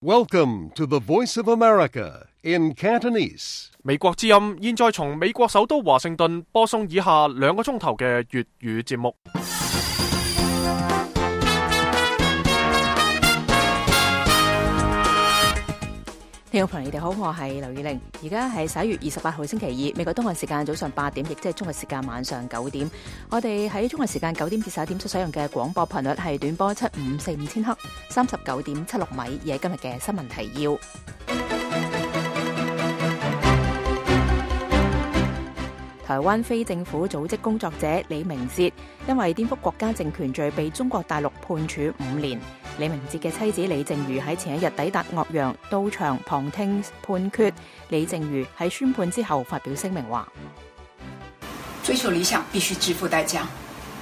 Welcome to the Voice of America in Cantonese. 美國之音現在從美國首都華盛頓播送以下2個鐘頭嘅粵語節目。 聽眾朋友，你哋好，我係劉宇玲。而家係11月28號星期二，美國東岸時間早上8點，亦即係中國時間晚上9點。我哋喺中國時間9點至11點所使用嘅廣播頻率係短波7545千赫，39.76米。而係今日嘅新聞提要。台灣非政府組織工作者李明哲因為顛覆國家政權罪被中國大陸判處5年。李明哲嘅妻子李淨瑜喺前一日抵達岳陽到場旁聽判決。李淨瑜喺宣判之後發表聲明話： 追求理想必須支付代價，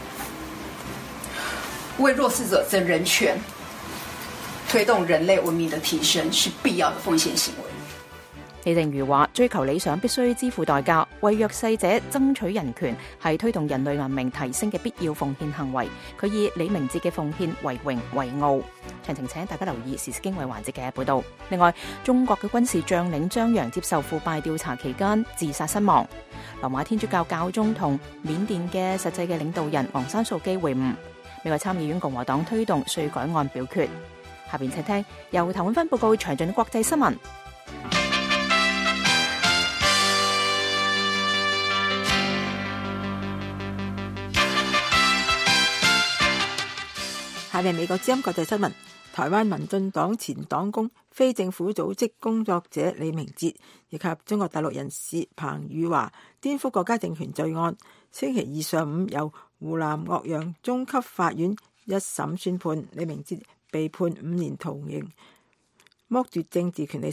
為弱勢者爭人權，推動人類文明的提升是必要的奉獻行為。 李淨瑜話：追求理想必須支付代價，為弱勢者爭取人權係推動人類文明提升嘅必要奉獻行為。佢以李明哲嘅奉獻為榮為傲。詳情請大家留意時事經緯環節嘅報道。另外，中國嘅軍事將領張陽接受腐敗調查期間自殺身亡。羅馬天主教教宗同緬甸嘅實際嘅領導人昂山素基會晤。美國參議院共和黨推動稅改案表決。下邊請聽由譚永芬報告詳盡國際新聞。 下面美國之音國際新聞。台灣民進黨前黨工、非政府組織工作者李明哲以及中國大陸人士彭宇華顛覆國家政權罪案，星期二上午由湖南岳陽中級法院一審宣判，李明哲被判5年徒刑，剝奪政治權利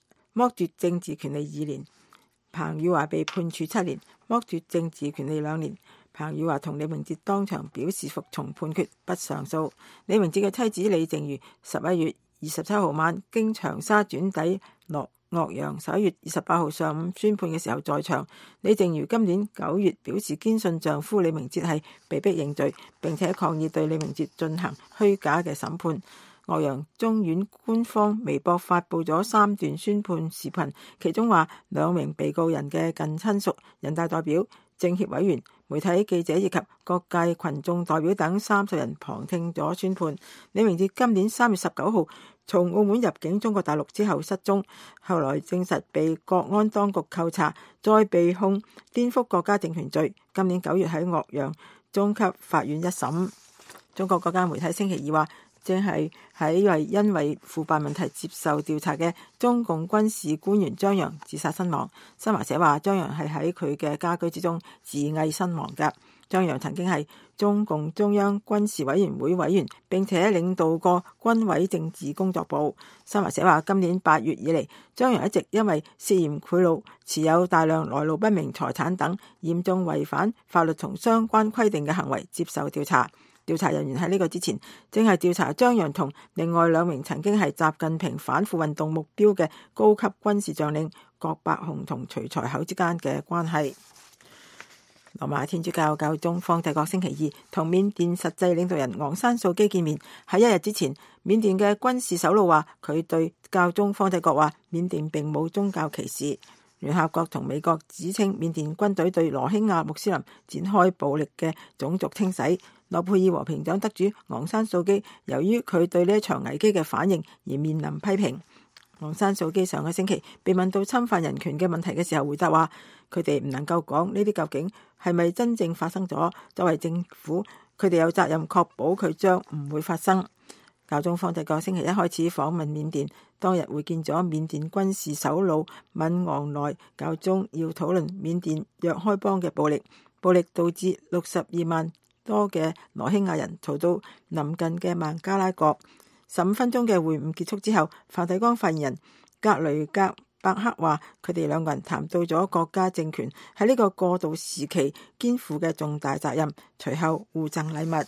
2年；彭宇華被判處7年，剝奪政治權利2年。彭宇華同李明哲當場表示服從判決，不上訴。李明哲嘅妻子李淨瑜11月27號晚經長沙轉抵岳陽，11月28號上午宣判嘅時候在場。李淨瑜今年9月表示堅信丈夫李明哲係被逼認罪，並且抗議對李明哲進行虛假嘅審判。岳陽中院官方微博發布咗3段宣判視頻，其中話2名被告人嘅近親屬、人大代表、政協委員、媒體記者以及各界群眾代表等30人旁聽咗宣判。李明哲今年3月19號從澳門入境中國大陸之後失蹤，後來證實被國安當局扣查，再被控顛覆國家政權罪。今年9月喺岳陽中級法院一審。中國各家媒體星期二話，正係因為腐敗問題接受調查嘅中共軍事官員張陽自殺身亡。新華社話，張陽係喺佢嘅家居之中自縊身亡嘅。張陽曾經係中共中央軍事委員會委員，並且領導過軍委政治工作部。新華社話，今年8月以嚟，張陽一直因為涉嫌賄賂、持有大量來路不明財產等嚴重違反法律同相關規定嘅行為接受調查。調查人員喺呢個之前正係調查張陽同另外2名曾經係習近平反腐運動目標嘅高級軍事將領郭伯雄同徐才厚之間嘅關係。羅馬天主教教宗方濟各星期二同緬甸實際領導人昂山素基見面。喺1日之前，緬甸嘅軍事首腦話佢對教宗方濟各話緬甸並冇宗教歧視。聯合國同美國指稱緬甸軍隊對羅興亞穆斯林展開暴力嘅種族清洗。諾貝爾和平獎得主昂山素基由於佢對呢一場危機嘅反應而面臨批評。昂山素基上個星期被問到侵犯人權嘅問題嘅時候，回答話佢哋唔能夠講呢啲究竟係咪真正發生咗。作為政府，佢哋有責任確保佢將唔會發生。教宗方濟各星期一開始訪問緬甸，當日會見咗緬甸軍事首腦敏昂萊。教宗要討論緬甸若開邦嘅暴力導致62萬多嘅羅興亞人逃到臨近嘅孟加拉國。15分鐘嘅會晤結束之後，梵蒂岡發言人格雷格伯克話佢哋2個人談到咗國家政權喺呢個過渡時期肩負嘅重大責任，隨後互贈禮物。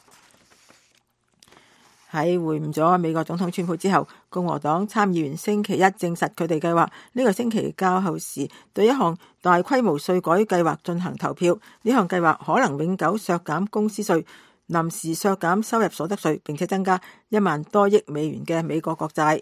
喺會晤咗美國總統川普之後，共和黨參議員星期一證實佢哋計劃呢個星期較後時對一項大規模稅改計劃進行投票。呢項計劃可能永久削減公司稅、臨時削減收入所得稅，並且增加1萬多億美元嘅美國國債。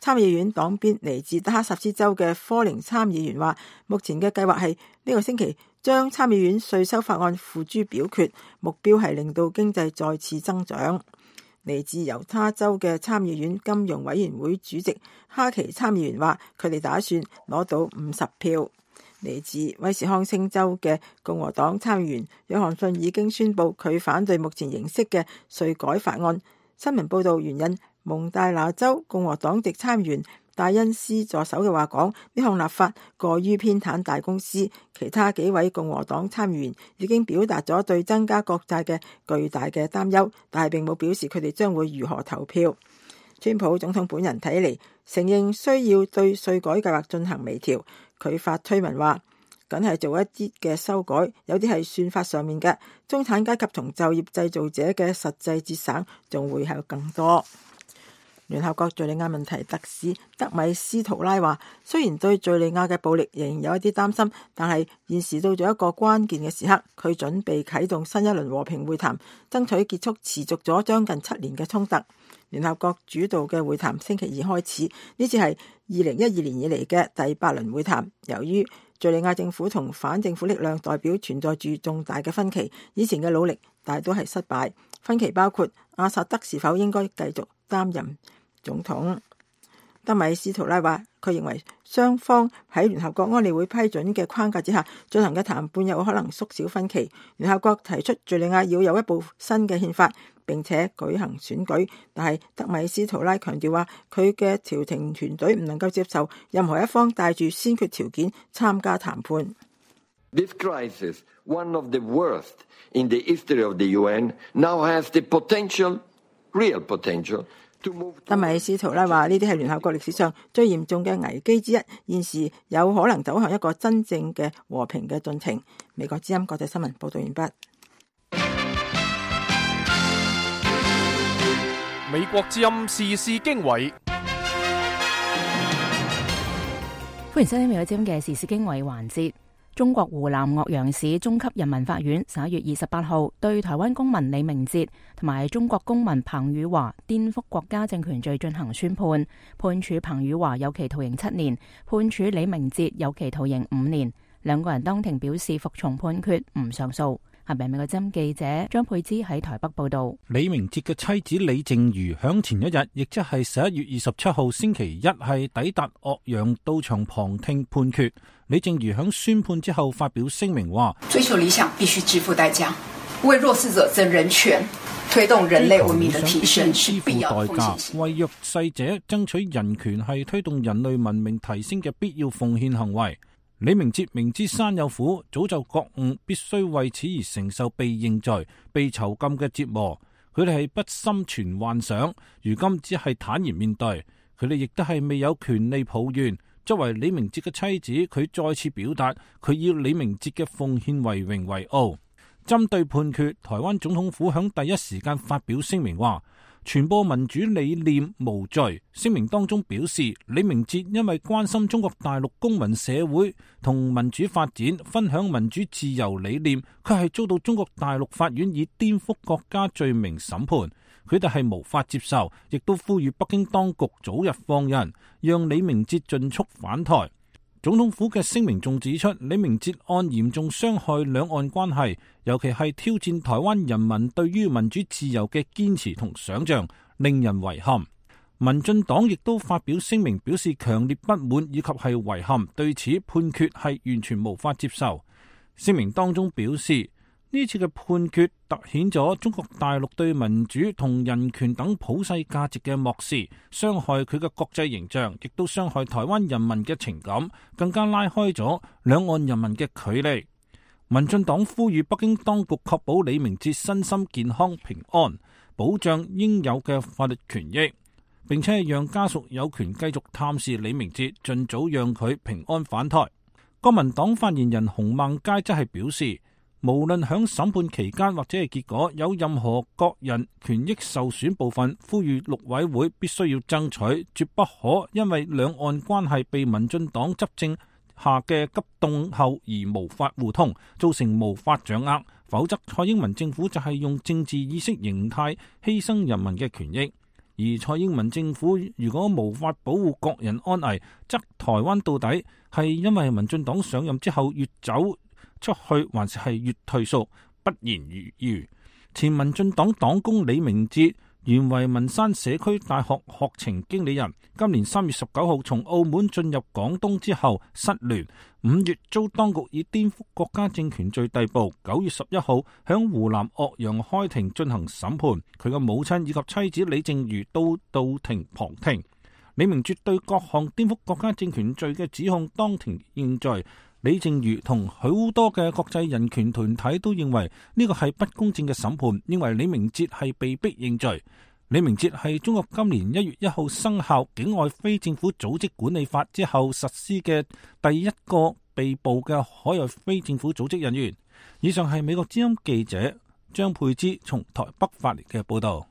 參議院黨鞭嚟自德克薩斯州嘅科寧參議員話，目前嘅計劃係呢個星期將參議院稅收法案付諸表決，目標係令到經濟再次增長。嚟自猶他州嘅參議院金融委員會主席哈奇參議員話，佢哋打算攞到50票。嚟自威斯康星州嘅共和黨參議員約翰遜已經宣布佢反對目前形式嘅稅改法案。新聞報道援引蒙大拿州共和黨籍參議員戴恩斯助手嘅話講，呢項立法過於偏袒大公司。其他幾位共和黨參議員已經表達咗對增加國債嘅巨大嘅擔憂，但係並冇表示佢哋將會如何投票。川普總統本人睇嚟承認需要對稅改計劃進行微調，佢發推文話，梗係做一啲嘅修改，有啲係算法上面嘅，中產階級同就業製造者嘅實際節省仲會係更多。聯合國敘利亞問題特使德米斯圖拉話，雖然對敘利亞嘅暴力仍然有一啲擔心，但係現時到咗一個關鍵嘅時刻，佢準備啟動新一輪和平會談，爭取結束持續咗將近7年嘅衝突。聯合國主導嘅會談星期2開始，呢次係2012年以嚟嘅第8輪會談。由於敘利亞政府同反政府力量代表存在住重大嘅分歧，以前嘅努力大都係失敗。分歧包括阿薩德是否應該繼續擔任總統。德米斯圖拉話，佢認為雙方喺聯合國安理會批准嘅框架之下進行嘅談判有可能縮小分歧。聯合國提出敘利亞要有一部新嘅憲法並且舉行選舉，但係德米斯圖拉強調話，佢嘅調停團隊唔能夠接受任何一方帶住先決條件參加談判。 This crisis, one of the worst in the history of the UN, now has the potential, real potential. 德米斯圖拉話，呢啲係聯合國歷史上最嚴重嘅危機之一，現時有可能走向一個真正嘅和平嘅進程。美國之音國際新聞報道完畢。 美國之音時事經緯， 歡迎收聽美國之音嘅時事經緯環節。中國湖南岳陽市中級人民法院11月28號對台灣公民李明哲同埋中國公民彭宇華顛覆國家政權罪進行宣判，判處彭宇華有期徒刑7年，判處李明哲有期徒刑5年。兩個人當庭表示服從判決，唔上訴。下邊美國之音記者張佩芝喺台北報道。 李明哲嘅妻子李淨瑜響前一日，亦即係11月27號星期一，係抵達岳陽到場旁聽判決。李淨瑜響宣判之後發表聲明話： 追求理想必須支付代價，為弱勢者爭人權，推動人類文明的提升是必要的奉獻行為。 為弱勢者爭取人權係推動人類文明提升嘅必要奉獻行為。李明哲明知山有虎，早就覺悟必須為此而承受被認罪、被囚禁嘅折磨。佢哋係不心存幻想，如今只係坦然面對。佢哋亦都係未有權利抱怨。作為李明哲嘅妻子，佢再次表達佢以李明哲嘅奉獻為榮為傲。針對判決，台灣總統府響第一時間發表聲明話，傳播民主理念無罪。聲明當中表示，李明哲因為關心中國大陸公民社會同民主發展，分享民主自由理念，佢係遭到中國大陸法院以顛覆國家罪名審判，佢哋係無法接受，亦都呼籲北京當局早日放人，讓李明哲盡速返台。總統府嘅聲明仲指出，李明哲案嚴重傷害兩岸關係，尤其係挑戰台灣人民對於民主自由嘅堅持同想象，令人遺憾。民進黨亦都發表聲明，表示強烈不滿以及係遺憾，對此判決係完全無法接受。聲明當中表示，呢次嘅判決凸顯咗中國大陸對民主同人權等普世價值嘅漠視，傷害佢嘅國際形象，亦都傷害台灣人民嘅情感，更加拉開咗兩岸人民嘅距離。民進黨呼籲北京當局確保李明哲身心健康平安，保障應有嘅法律權益，並且讓家屬有權繼續探視李明哲，盡早讓佢平安返台。國民黨發言人洪孟佳則係表示，無論響審判期間或者係結果有任何個人權益受損部分，呼籲陸委會必須要爭取，絕不可因為兩岸關係被民進黨執政下嘅急凍後而無法互通，造成無法掌握，否則蔡英文政府就係用政治意識形態犧牲人民嘅權益。 而蔡英文政府如果無法保護國人安危，則台灣到底係因為民進黨上任之後越走出去，還是係越退縮，不言而喻。前民進黨黨工李明哲原為文山社區大學學程經理人，今年3月19號從澳門進入廣東之後失聯，5月遭當局以顛覆國家政權罪逮捕，9月11號響湖南岳陽開庭進行審判，佢嘅母親以及妻子李淨瑜都到庭旁聽。李明哲對各項顛覆國家政權罪嘅指控當庭認罪。李淨瑜同好多嘅國際人權團體都認為呢個係不公正嘅審判，認為李明哲係被逼認罪。李明哲係中國今年1月1號生效境外非政府組織管理法之後實施嘅第一個被捕嘅海外非政府組織人員。以上係美國之音記者張佩芝從台北發嚟嘅報道。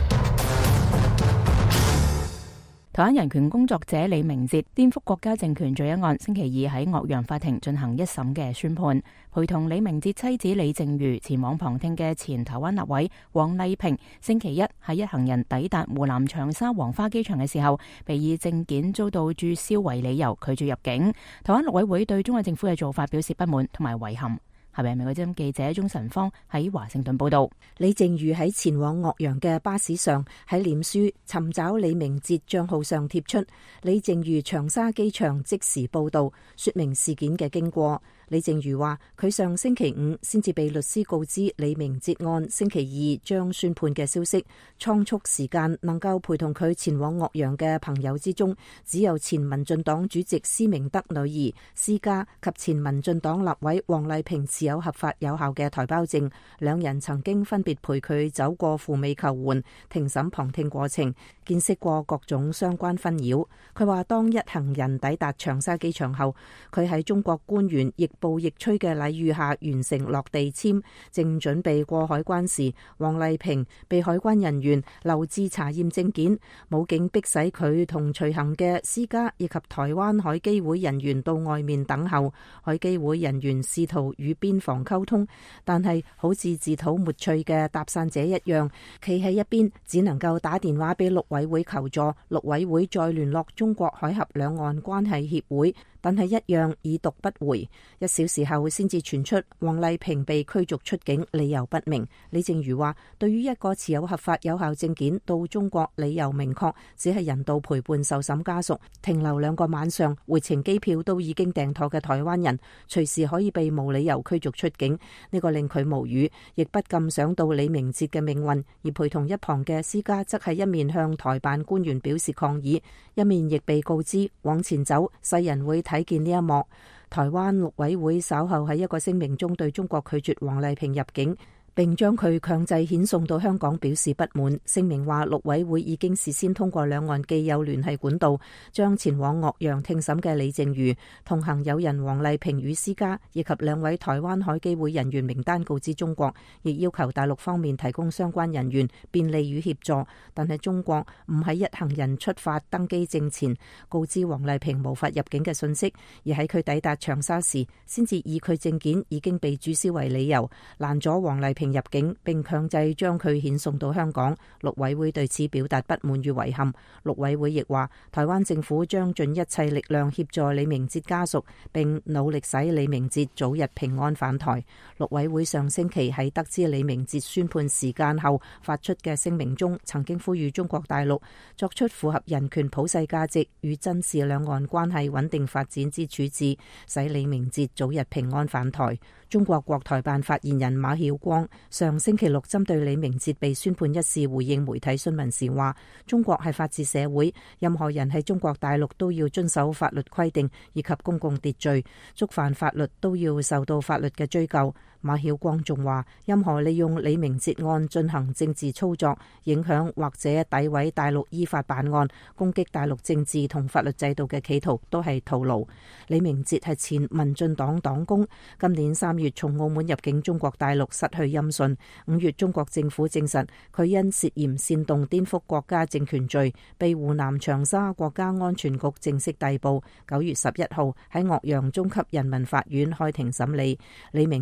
台灣人權工作者李明哲顛覆國家政權罪一案，星期二喺岳陽法庭進行一審嘅宣判。陪同李明哲妻子李淨瑜前往旁聽嘅前台灣立委王麗萍，星期一喺一行人抵達湖南長沙黃花機場嘅時候，被以證件遭到註銷為理由拒絕入境。台灣陸委會對中國政府嘅做法表示不滿同埋遺憾。下邊美國之音記者鍾晨芳喺華盛頓報道。 李淨瑜喺前往岳陽嘅巴士上，喺臉書尋找李明哲賬號上貼出李淨瑜長沙機場即時報道，說明事件嘅經過。李淨瑜話佢上星期五先至被律師告知李明哲案星期二將宣判嘅消息，倉促時間能夠陪同佢前往岳陽嘅朋友之中，只有前民進黨主席施明德女兒施家及前民進黨立委王麗萍持有合法有效嘅台胞證，兩人曾經分別陪佢走過赴美求援、庭審旁聽過程，見識過各種相關紛擾。佢話當一行人抵達長沙機場後，佢喺中國官員亦步亦趨嘅禮遇下完成落地簽，正準備過海關時，王麗萍被海關人員留置查驗證件，武警迫使佢同隨行嘅施家以及台灣海基會人員到外面等候。海基會人員試圖與邊防溝通，但係好似自討沒趣嘅搭訕者一樣，企喺一邊，只能夠打電話俾陸委會求助，陸委會再聯絡中國海峽兩岸關係協會，但係一樣已讀不回。1小時後先至傳出王麗萍被驅逐出境，理由不明。李淨瑜話對於一個持有合法有效證件到中國，理由明確，只係人道陪伴受審家屬停留2個晚上，回程機票都已經訂妥嘅台灣人，隨時可以被無理由驅逐出境。呢個令佢無語，亦不禁想到李明哲嘅命運。而陪同一旁嘅施家則係一面向台辦官員表示抗議，一面亦被告知往前走，世人會睇見呢一幕。台灣陸委會稍後喺一個聲明中對中國拒絕王麗萍入境，並將佢強制遣送到香港表示不滿。聲明話陸委會已經事先通過兩岸既有聯繫管道，將前往岳陽聽審嘅李淨瑜、同行友人王麗萍與施家以及2位台灣海基會人員名單告知中國，亦要求大陸方面提供相關人員便利與協助。但係中國唔喺一行人出發登機證前告知王麗萍無法入境嘅信息，而喺佢抵達長沙時先至以佢證件已經被註銷為理由攔咗王麗萍入境，並強制將佢遣送到香港。陸委會對此表達不滿與遺憾。陸委會亦話台灣政府將盡一切力量協助李明哲家屬，並努力使李明哲早日平安返台。陸委會上星期喺得知李明哲宣判時間後發出嘅聲明中，曾經呼籲中國大陸作出符合人權普世價值與珍視兩岸關係穩定發展之處置，使李明哲早日平安返台。中國國台辦發言人馬曉光上星期六針對李明哲被宣判一事回應媒體詢問時話，中國係法治社會，任何人喺中國大陸都要遵守法律規定以及公共秩序，觸犯法律都要受到法律嘅追究。馬曉光仲話，任何利用李明哲案進行政治操作、影響或者詆毀大陸依法辦案、攻擊大陸政治同法律制度嘅企圖都係徒勞。李明哲係前民進黨黨工，今年3月從澳門入境中國大陸失去音訊。5月中國政府證實佢因涉嫌煽動顛覆國家政權罪，被湖南長沙國家安全局正式逮捕。9月11號喺岳陽中級人民法院開庭審理。李明哲當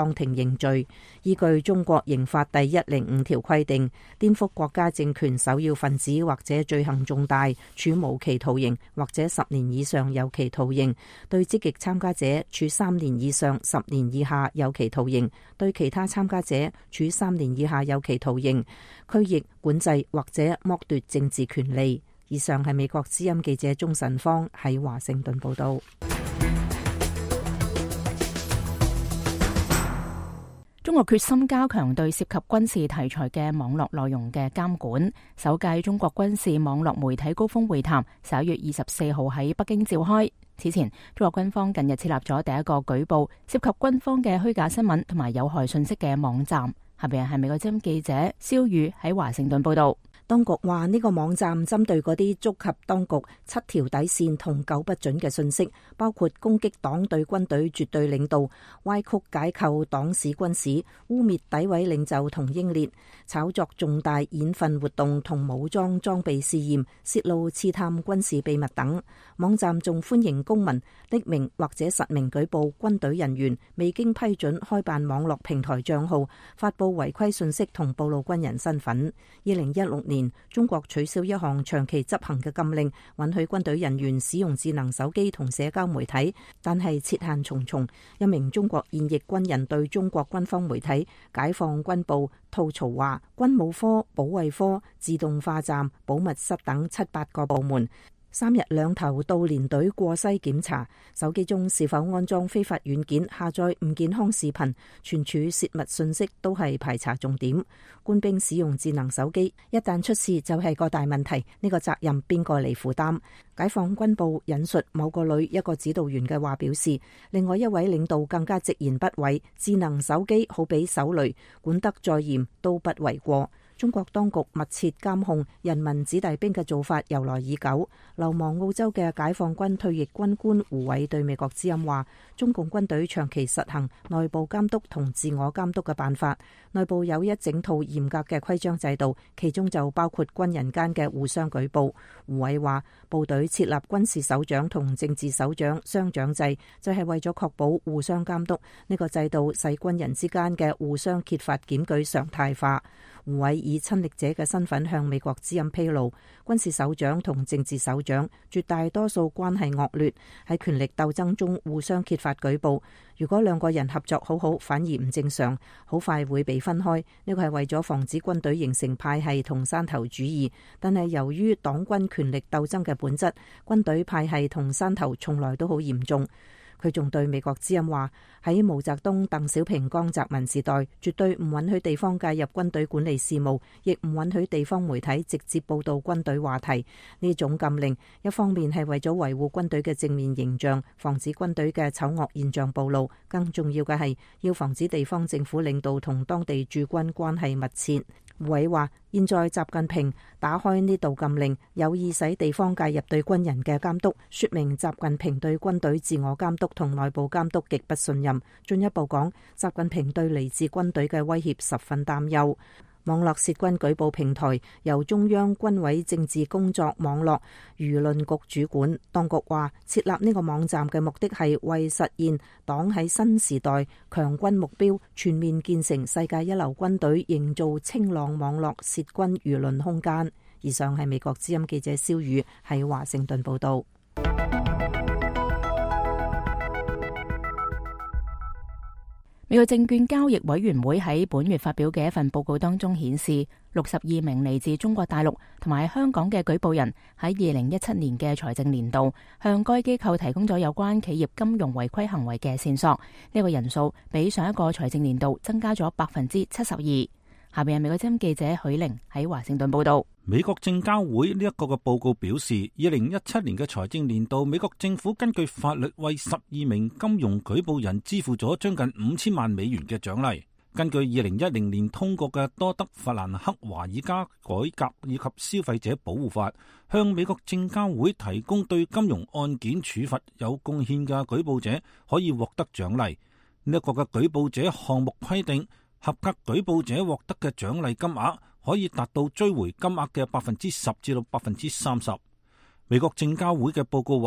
當庭認罪。依據中國刑法第105條規定，顛覆國家政權首要分子或者罪行重大，處無期徒刑或者10年以上有期徒刑；對積極參加者處3年以上10年以下有期徒刑；對其他參加者處3年以下有期徒刑、拘役、管制或者剝奪政治權利。以上係美國之音記者鍾晨芳喺華盛頓報道。 中國決心加強對涉及軍事題材嘅網絡內容嘅監管。首屆中國軍事網絡媒體高峰會談11月24號喺北京召開。此前，中國軍方近日設立咗第一個舉報涉及軍方嘅虛假新聞同埋有害信息嘅網站。下邊係美國之音記者蕭宇喺華盛頓報道。 當局話呢個網站針對嗰啲觸及當局7條底線同9不准嘅信息，包括攻擊黨對軍隊絕對領導、歪曲解構黨史軍史、污衊詆毀領袖同英烈、炒作重大演訓活動同武裝裝備試驗、泄露刺探軍事秘密等。網站仲歡迎公民匿名或者實名舉報軍隊人員未經批准開辦網絡平台賬號、發佈違規信息同暴露軍人身份。2016年，中國取消一項長期執行嘅禁令，允許軍隊人員使用智能手機同社交媒體，但係設限重重。一名中國現役軍人對中國軍方媒體解放軍報吐槽話，軍武科、保衛科、自動化站、保密室等7-8個部門3日2頭到連隊過篩檢查，手機中是否安裝非法軟件、下載唔健康視頻、存儲泄密信息都係排查重點。官兵使用智能手機，一旦出事就係個大問題，呢個責任邊個嚟負擔？解放軍報引述某個旅一個指導員嘅話表示，另外一位領導更加直言不諱，智能手機好比手雷，管得再嚴都不為過。中國當局密切監控人民子弟兵嘅做法由來已久。流亡澳洲嘅解放軍退役軍官胡偉對美國之音話，中共軍隊長期實行內部監督同自我監督嘅辦法，內部有一整套嚴格嘅規章制度，其中就包括軍人間嘅互相舉報。胡偉話，部隊設立軍事首長同政治首長雙長制，就係為咗確保互相監督。呢個制度使軍人之間嘅互相揭發檢舉常態化。胡偉以親歷者嘅身份向美國之音披露，軍事首長同政治首長絕大多數關係惡劣，喺權力鬥爭中互相揭發舉報。如果兩個人合作好好，反而唔正常，好快會被分開。呢個係為咗防止軍隊形成派系同山頭主義。但係由於黨軍權力鬥爭嘅本質，軍隊派系同山頭從來都好嚴重。佢仲對美國之音話，喺毛澤東、鄧小平、江澤民時代，絕對唔允許地方介入軍隊管理事務，亦唔允許地方媒體直接報道軍隊話題。呢種禁令一方面係為咗維護軍隊嘅正面形象，防止軍隊嘅醜惡現象暴露，更重要嘅係要防止地方政府領導同當地駐軍關係密切。胡偉話，現在習近平打開呢道禁令，有意使地方介入對軍人嘅監督，說明習近平對軍隊自我監督同內部監督極不信任。進一步講，習近平對嚟自軍隊嘅威脅十分擔憂。網絡涉軍舉報平台由中央軍委政治工作網絡輿論局主管。當局話，設立呢個網站嘅目的係為實現黨喺新時代強軍目標，全面建成世界一流軍隊，營造清朗網絡涉軍輿論空間。以上係美國之音記者蕭宇喺華盛頓報道。 美國證券交易委員會喺本月發表嘅一份報告當中顯示，62名嚟自中國大陸同埋香港嘅舉報人喺2017年嘅財政年度向該機構提供咗有關企業金融違規行為嘅線索。呢個人數比上一個財政年度增加咗72%。下邊係美國之音記者許玲喺華盛頓報道。 美國證交會呢一個嘅報告表示，2017年嘅財政年度，美國政府根據法律為12名金融舉報人支付咗將近5000萬美元嘅獎勵。根據2010年通過嘅多德弗蘭克華爾加改革以及消費者保護法，向美國證交會提供對金融案件處罰有貢獻嘅舉報者可以獲得獎勵。呢一個嘅舉報者項目規定，合格舉報者獲得嘅獎勵金額可以達到追回金額嘅10%至到30%。美國證交會嘅報告話，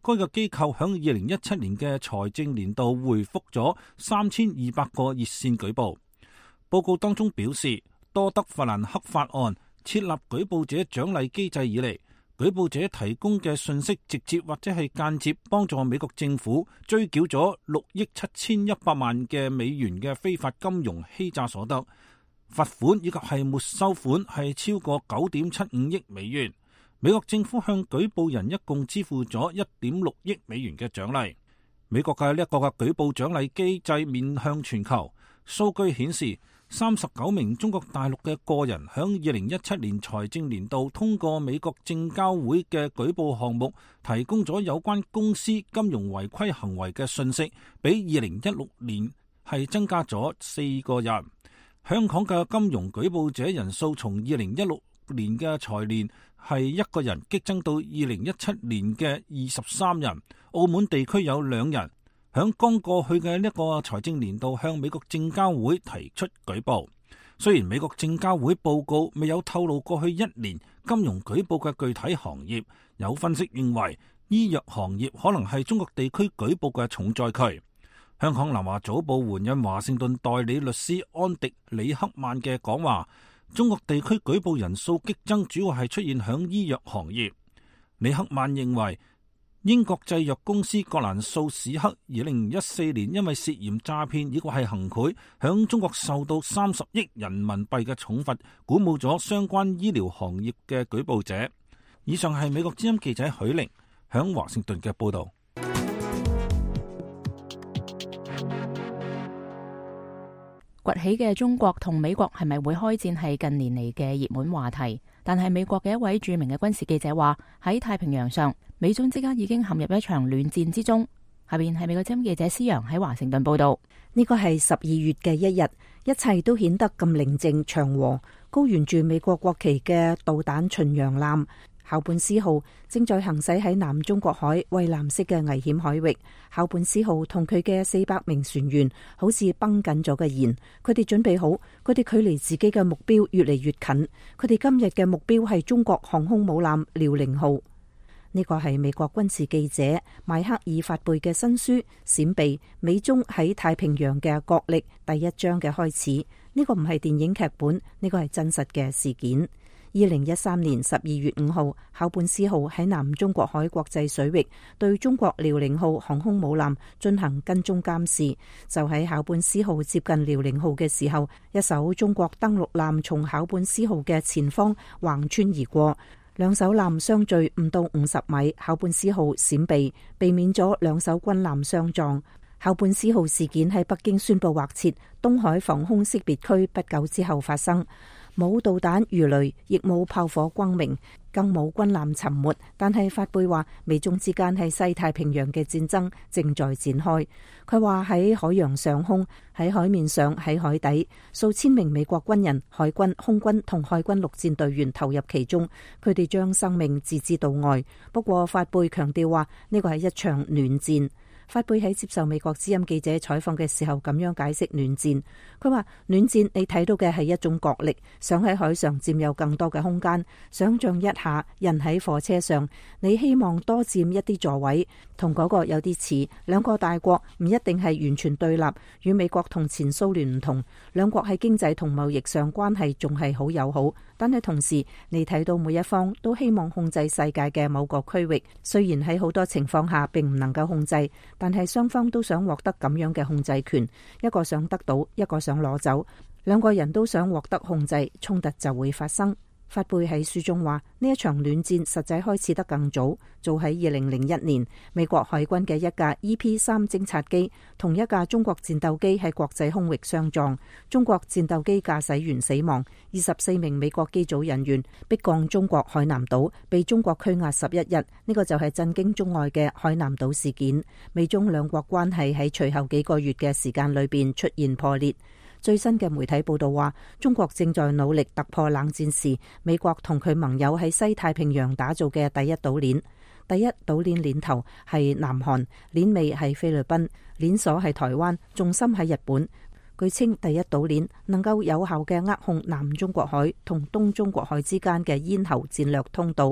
該個機構響2017年嘅財政年度回覆咗3200個熱線舉報。報告當中表示，多德弗蘭克法案設立舉報者獎勵機制以嚟，舉報者提供嘅信息直接或者係間接幫助美國政府追繳咗6億7100萬嘅美元嘅非法金融欺詐所得，罰款以及係沒收款係超過9.75億美元。美國政府向舉報人一共支付咗1.6億美元嘅獎勵。美國嘅呢一個嘅舉報獎勵機制面向全球，數據顯示39名中國大陸嘅個人響2017年財政年度通過美國證交會嘅舉報項目，提供咗有關公司金融違規行為嘅信息，比2016年係增加咗4個人。香港嘅金融舉報者人數從2016年嘅財年係1個人激增到2017年嘅23人。澳門地區有2人響剛過去嘅呢個財政年度向美國證交會提出舉報。雖然美國證交會報告未有透露過去1年金融舉報嘅具體行業，有分析認為醫藥行業可能係中國地區舉報嘅重災區。香港南華早報援引華盛頓代理律師安迪李克曼嘅講話，中國地區舉報人數激增主要係出現響醫藥行業。李克曼認為，英國製藥公司格蘭素史克2014年因為涉嫌詐騙以及係行賄，響中國受到30億人民幣嘅重罰，鼓舞咗相關醫療行業嘅舉報者。以上係美國之音記者許玲響華盛頓嘅報道。 崛起嘅中國同美國係咪會開戰係近年嚟嘅熱門話題，但係美國嘅一位著名嘅軍事記者話，喺太平洋上，美中之間已經陷入一場暖戰之中。下邊係美國之音記者施洋喺華盛頓報道。 呢個係12月嘅一日，一切都顯得咁寧靜祥和。高懸住美國國旗嘅導彈巡洋艦考本斯號正在行駛喺南中國海蔚藍色嘅危險海域。考本斯號同佢嘅400名船員好似繃緊咗嘅弦，佢哋準備好，佢哋距離自己嘅目標越嚟越近。佢哋今日嘅目標係中國航空母艦遼寧號。呢個係美國軍事記者邁克爾法貝嘅新書《閃避：美中喺太平洋嘅角力》第1章嘅開始。呢個唔係電影劇本，呢個係真實嘅事件。2013年12月5號，考本斯號喺南中國海國際水域對中國遼寧號航空母艦進行跟蹤監視。就喺考本斯號接近遼寧號嘅時候，一艘中國登陸艦從考本斯號嘅前方橫穿而過，兩艘艦相距唔到50米，考本斯號閃避，避免咗兩艘軍艦相撞。考本斯號事件喺北京宣布劃設東海防空識別區不久之後發生。冇導彈魚雷，亦冇炮火轟鳴，更冇軍艦沉沒。但係法貝話，美中之間喺西太平洋嘅戰爭正在展開。佢話喺海洋上空、喺海面上、喺海底，數千名美國軍人、海軍、空軍同海軍陸戰隊員投入其中，佢哋將生命置之度外。不過法貝強調話，呢個係一場暖戰。法貝喺接受美國之音記者採訪嘅時候咁樣解釋暖戰。佢話暖戰你睇到嘅係一種角力，想喺海上佔有更多嘅空間。想象一下，人喺火車上，你希望多佔一啲座位，同嗰個有啲似。兩個大國唔一定係完全對立，與美國同前蘇聯唔同，兩國喺經濟同貿易上關係仲係好友好。但係同時，你睇到每一方都希望控制世界嘅某個區域，雖然喺好多情況下並唔能夠控制，但係雙方都想獲得咁樣嘅控制權，一個想得到，一個想攞走，兩個人都想獲得控制，衝突就會發生。法貝喺書中話，呢一場暖戰實際開始得更早，早喺2001年，美國海軍嘅一架 EP-3 偵察機同一架中國戰鬥機喺國際空域相撞，中國戰鬥機駕駛員死亡，24名美國機組人員迫降中國海南島，被中國拘押11日。呢個就係震驚中外嘅海南島事件。美中兩國關係喺隨後幾個月嘅時間裏邊出現破裂。最新嘅媒體報道話，中國正在努力突破冷戰時美國同佢盟友喺西太平洋打造嘅第一島鏈。第一島鏈鏈頭係南韓，鏈尾係菲律賓，鏈鎖係台灣，重心喺日本。據稱，第一島鏈能夠有效嘅扼控南中國海同東中國海之間嘅咽喉戰略通道，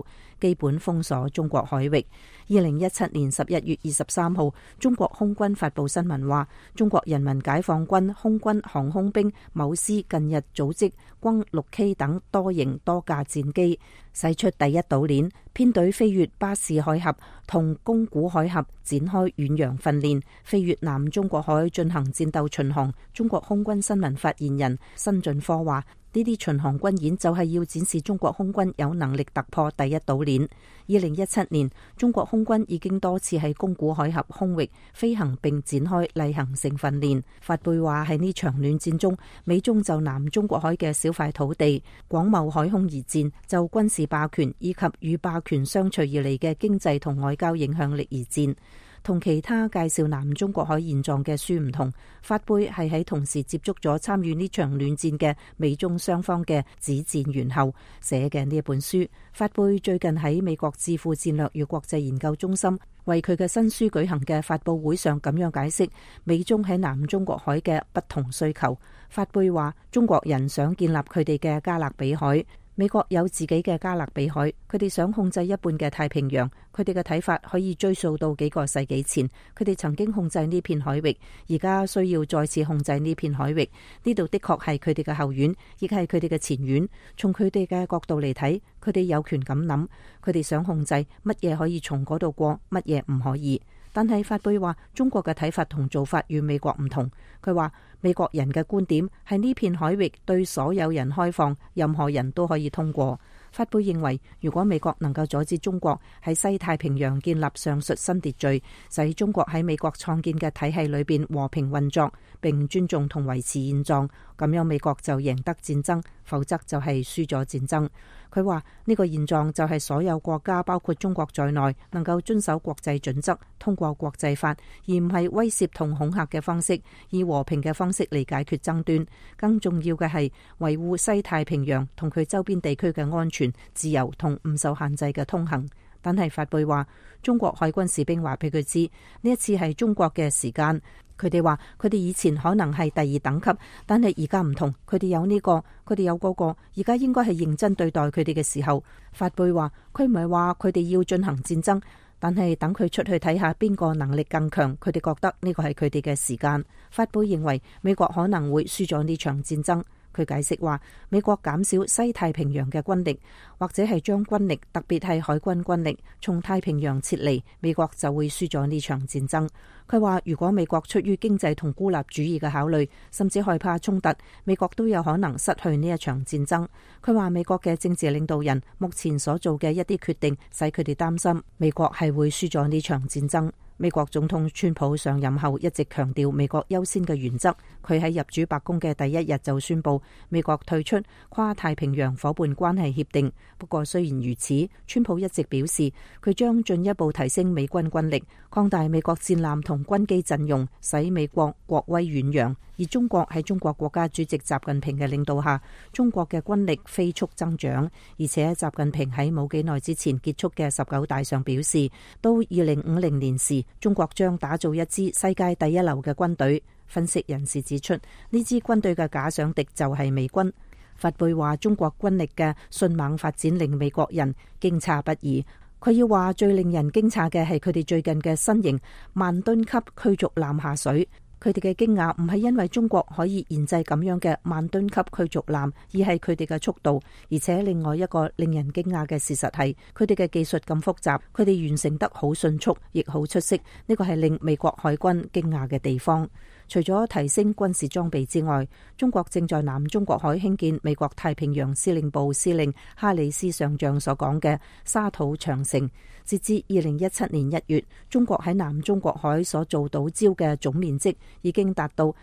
基本封鎖中國海域。2017年11月23號，中國空軍發布新聞話，中國人民解放軍空軍航空兵某師近日組織轟 6K 等多型多架戰機，駛出第一島鏈，編隊飛越巴士海峽同宮古海峽展開遠洋訓練，飛越南中國海進行戰鬥巡航。中國空軍新聞發言人辛俊科話，呢啲巡航軍演就係要展示中國空軍有能力突破第一島鏈。2017年，中國空軍已經多次喺宮古海峽空域飛行並展開例行性訓練。法貝話喺呢場戀戰中，美中就南中國海嘅小塊土地、廣袤海空而戰，就軍事霸權以及與霸權相隨而嚟嘅經濟同外交影響力而戰。同其他介紹南中國海現狀嘅書唔同，法貝係喺同時接觸咗參與呢場戀戰嘅美中雙方嘅指戰員後寫嘅呢一本書。法貝最近喺美國智庫戰略與國際研究中心為佢嘅新書舉行嘅發佈會上咁樣解釋美中喺南中國海嘅不同需求。法貝話，中國人想建立佢哋嘅加勒比海，美國有自己嘅加勒比海，佢哋想控制一半嘅太平洋。佢哋嘅睇法可以追溯到幾個世紀前，佢哋曾經控制呢片海域，而家需要再次控制呢片海域。呢度的確係佢哋嘅後院，亦係佢哋嘅前院。從佢哋嘅角度嚟睇，佢哋有權咁諗，佢哋想控制乜嘢可以從嗰度過，乜嘢唔可以。但係法貝話，中國嘅睇法同做法與美國唔同。佢話美國人嘅觀點係呢片海域對所有人開放，任何人都可以通過。法貝認為，如果美國能夠阻止中國喺西太平洋建立上述新秩序，使中國喺美國創建嘅體系裏邊和平運作，並尊重同維持現狀，咁樣美國就贏得戰爭，否則就係輸咗戰爭。佢話呢個現狀就係所有國家，包括中國在內，能夠遵守國際準則，通過國際法，而唔係威脅同恐嚇嘅方式，以和平嘅方式嚟解決爭端。更重要嘅係維護西太平洋同佢周邊地區嘅安全、自由同唔受限制嘅通行。但係法貝話，中國海軍士兵話俾佢知，呢一次係中國嘅時間。佢哋話佢哋以前可能係第二等級，但係而家唔同，佢哋有呢個，佢哋有嗰個，而家應該係認真對待佢哋嘅時候。法貝話佢唔係話佢哋要進行戰爭，但係等佢出去睇下邊個能力更強，佢哋覺得呢個係佢哋嘅時間。法貝認為美國可能會輸咗呢場戰爭。佢解釋話，美國減少西太平洋嘅軍力，或者係將軍力，特別係海軍軍力從太平洋撤離，美國就會輸咗呢場戰爭。佢話，如果美國出於經濟同孤立主義嘅考慮，甚至害怕衝突，美國都有可能失去呢一場戰爭。佢話，美國嘅政治領導人目前所做嘅一啲決定，使佢哋擔心美國係會輸咗呢場戰爭。美國總統川普上任後一直強調美國優先嘅原則。佢喺入主白宮嘅第一日就宣布美國退出跨太平洋夥伴關係協定。不過雖然如此，川普一直表示佢將進一步提升美軍軍力，擴大美國戰艦同軍機陣容，使美國國威遠揚。而中國喺中國國家主席習近平嘅領導下，中國嘅軍力飛速增長。而且習近平喺冇幾耐之前結束嘅19大上表示，到2050年時，中國將打造一支世界第一流嘅軍隊。分析人士指出，呢支軍隊嘅假想敵就係美軍。法貝話，中國軍力嘅迅猛發展令美國人驚詫不已。佢要話，最令人驚訝嘅係佢哋最近嘅新型萬噸級驅逐艦下水。佢哋嘅驚訝唔係因為中國可以研製咁樣嘅萬噸級驅逐艦，而係佢哋嘅速度。而且另外一個令人驚訝嘅事實係，佢哋嘅技術咁複雜，佢哋完成得好迅速，亦好出色。呢個係令美國海軍驚訝嘅地方。除咗提升軍事裝備之外，中國正在南中國海興建美國太平洋司令部司令哈里斯上將所講嘅沙土長城。截至2017年1月，中國喺南中國海所做島礁嘅總面積已經達到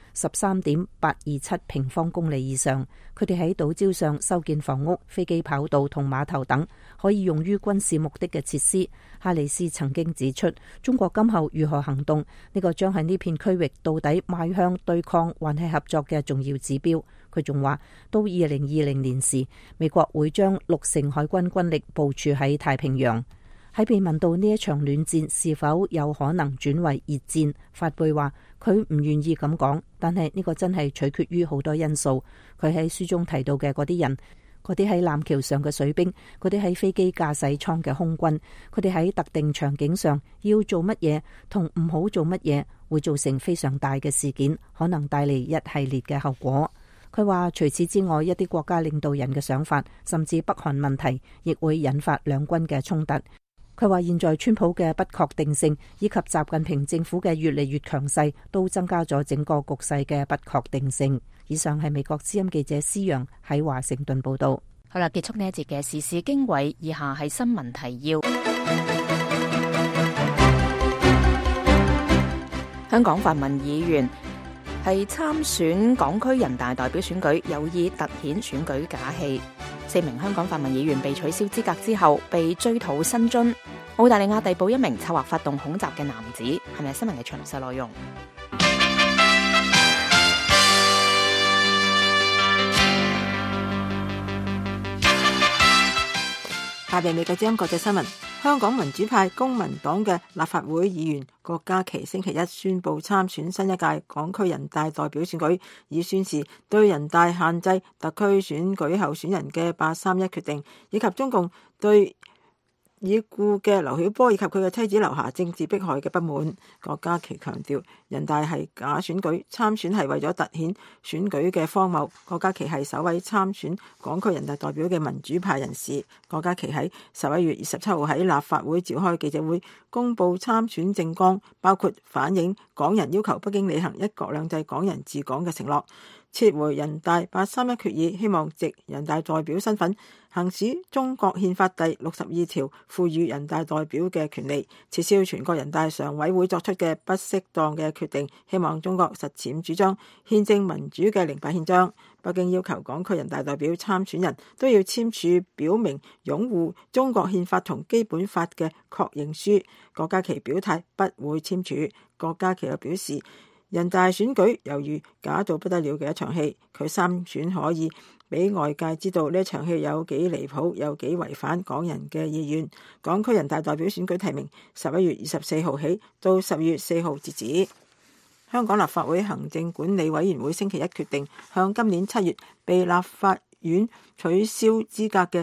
13.827平方公里以上。佢哋喺島礁上修建房屋、飛機跑道同碼頭等可以用於軍事目的嘅設施。哈里斯曾經指出，中國今後如何行動，呢個將係呢片區域到底邁向對抗還係合作嘅重要指標。佢仲話，到2020年時，美國會將60%海軍軍力部署喺太平洋。喺被問到呢一場戀戰是否有可能轉為熱戰，法貝話佢唔願意咁講，但係呢個真係取決於好多因素。佢喺書中提到嘅嗰啲人， 嗰啲喺艦橋上嘅水兵，嗰啲喺飛機駕駛艙嘅空軍，佢哋喺特定場景上要做乜嘢同唔好做乜嘢，會造成非常大嘅事件，可能帶嚟一系列嘅後果。佢話除此之外，一啲國家領導人嘅想法，甚至北韓問題，亦會引發兩軍嘅衝突。佢話現在川普嘅不確定性以及習近平政府嘅越嚟越強勢，都增加咗整個局勢嘅不確定性。以上係美國之音記者施陽喺華盛頓報道。 好啦，結束呢一節嘅時事經緯，以下係新聞提要。香港泛民議員係參選港區人大代表選舉，有意突顯選舉假戲。4名香港泛民議員被取消資格之後，被追討薪津。澳大利亞逮捕一名策劃發動恐襲嘅男子，係咪新聞嘅詳細內容？ 下邊美國之音國際新聞：香港民主派公民黨嘅立法會議員郭家麒星期一宣布參選新一屆港區人大代表選舉，以宣示對人大限制特區選舉候選人嘅831決定，以及中共對已故嘅劉曉波以及佢嘅妻子劉霞政治迫害嘅不滿。郭家麒強調，人大係假選舉，參選係為咗凸顯選舉嘅荒謬。郭家麒係首位參選港區人大代表嘅民主派人士。郭家麒喺11月27號喺立法會召開記者會，公布參選政綱，包括反映港人要求北京履行一國兩制港人治港嘅承諾，撤回人大831決議，希望藉人大代表身份行使中國憲法第62條賦予人大代表嘅權利，撤銷全國人大常委會作出嘅不適當嘅決定，希望中國實踐主張憲政民主嘅08憲章。北京要求港區人大代表參選人都要簽署表明擁護中國憲法同基本法嘅確認書。郭家麒表態不會簽署。郭家麒又表示，人大選舉猶如假到不得了嘅一場戲，佢參選可以俾外界知道呢場戲有幾離譜，有幾違反港人嘅意願。港區人大代表選舉提名11月24號起到12月4號截止。香港立法會行政管理委員會星期一決定向今年7月被立法院取消資格嘅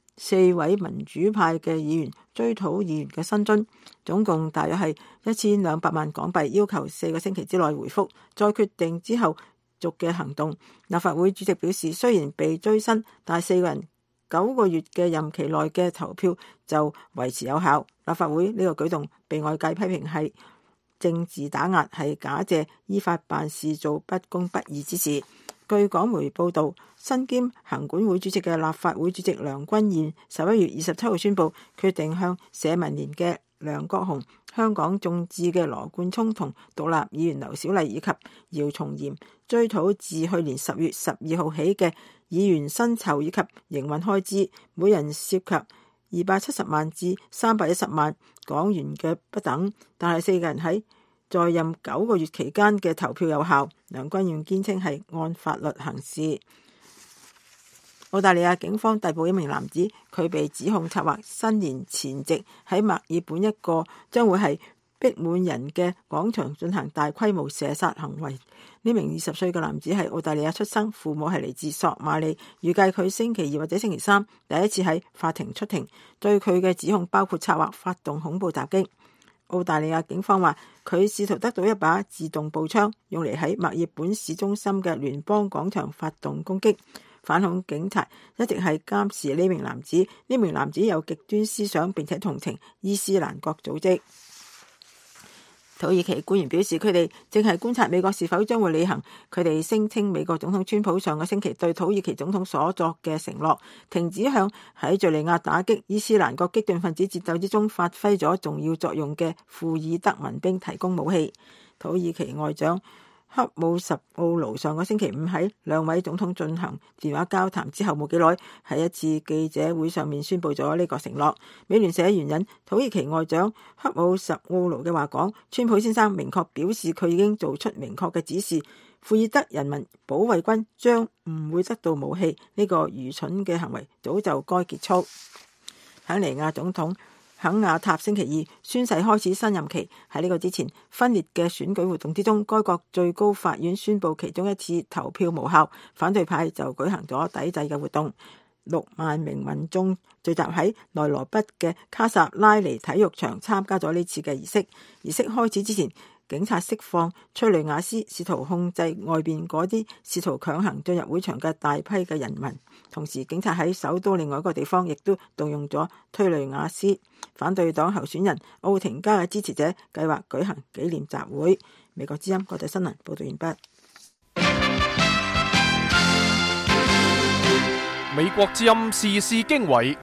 4位民主派嘅議員追討議員嘅薪津，總共大約係1200萬港幣，要求4個星期之內回覆，再決定之後續嘅行動。立法會主席表示，雖然被追薪，但係4個人9個月嘅任期內嘅投票就維持有效。立法會呢個舉動被外界批評係政治打壓，係假借依法辦事做不公不義之事。據港媒報導，身兼行管會主席嘅立法會主席梁君彥11月27號宣布，決定向社民連嘅梁國雄、香港眾志嘅羅冠聰同獨立議員劉小麗以及姚松炎追討自去年10月12號起嘅議員薪酬以及營運開支，每人涉及270萬至310萬港元嘅不等，但係4個人喺在任9個月期間嘅投票有效。梁君彥堅稱係按法律行事。澳大利亞警方逮捕一名男子，佢被指控策劃新年前夕喺墨爾本一個將會係逼滿人嘅廣場進行大規模射殺行為。呢名20歲嘅男子係澳大利亞出生，父母係嚟自索馬里，預計佢星期2或者星期3第一次喺法庭出庭。對佢嘅指控包括策劃發動恐怖襲擊。澳大利亞警方話，佢試圖得到一把自動步槍，用嚟喺墨爾本市中心嘅聯邦廣場發動攻擊。反恐警察一直係監視呢名男子。呢名男子有極端思想，並且同情伊斯蘭國組織。土耳其官員表示，佢哋正係觀察美國是否將會履行佢哋聲稱美國總統川普上個星期對土耳其總統所作嘅承諾，停止向喺敘利亞打擊伊斯蘭國激進分子戰鬥之中發揮咗重要作用嘅庫爾德民兵提供武器。土耳其外長克武什奧盧上個星期5喺兩位總統進行電話交談之後冇幾耐，喺一次記者會上面宣布咗呢個承諾。美聯社援引土耳其外長克武什奧盧嘅話講，川普先生明確表示佢已經做出明確嘅指示，庫爾德人民保衛軍將唔會得到武器。呢個愚蠢嘅行為早就該結束。肯尼亞總統肯亞塔星期2宣誓開始新任期。喺呢個之前，分裂嘅選舉活動之中，該國最高法院宣布其中一次投票無效，反對派就舉行咗抵制嘅活動。 6萬名民眾聚集喺內羅畢嘅卡薩拉尼體育場參加咗呢次嘅儀式。儀式開始之前，警察釋放催淚瓦斯，試圖控制外邊嗰啲試圖強行進入會場嘅大批嘅人民。同時，警察喺首都另外一個地方亦都動用咗催淚瓦斯。反對黨候選人奧廷加嘅支持者計劃舉行紀念集會。美國之音國際新聞報道完畢。 美國之音時事經緯，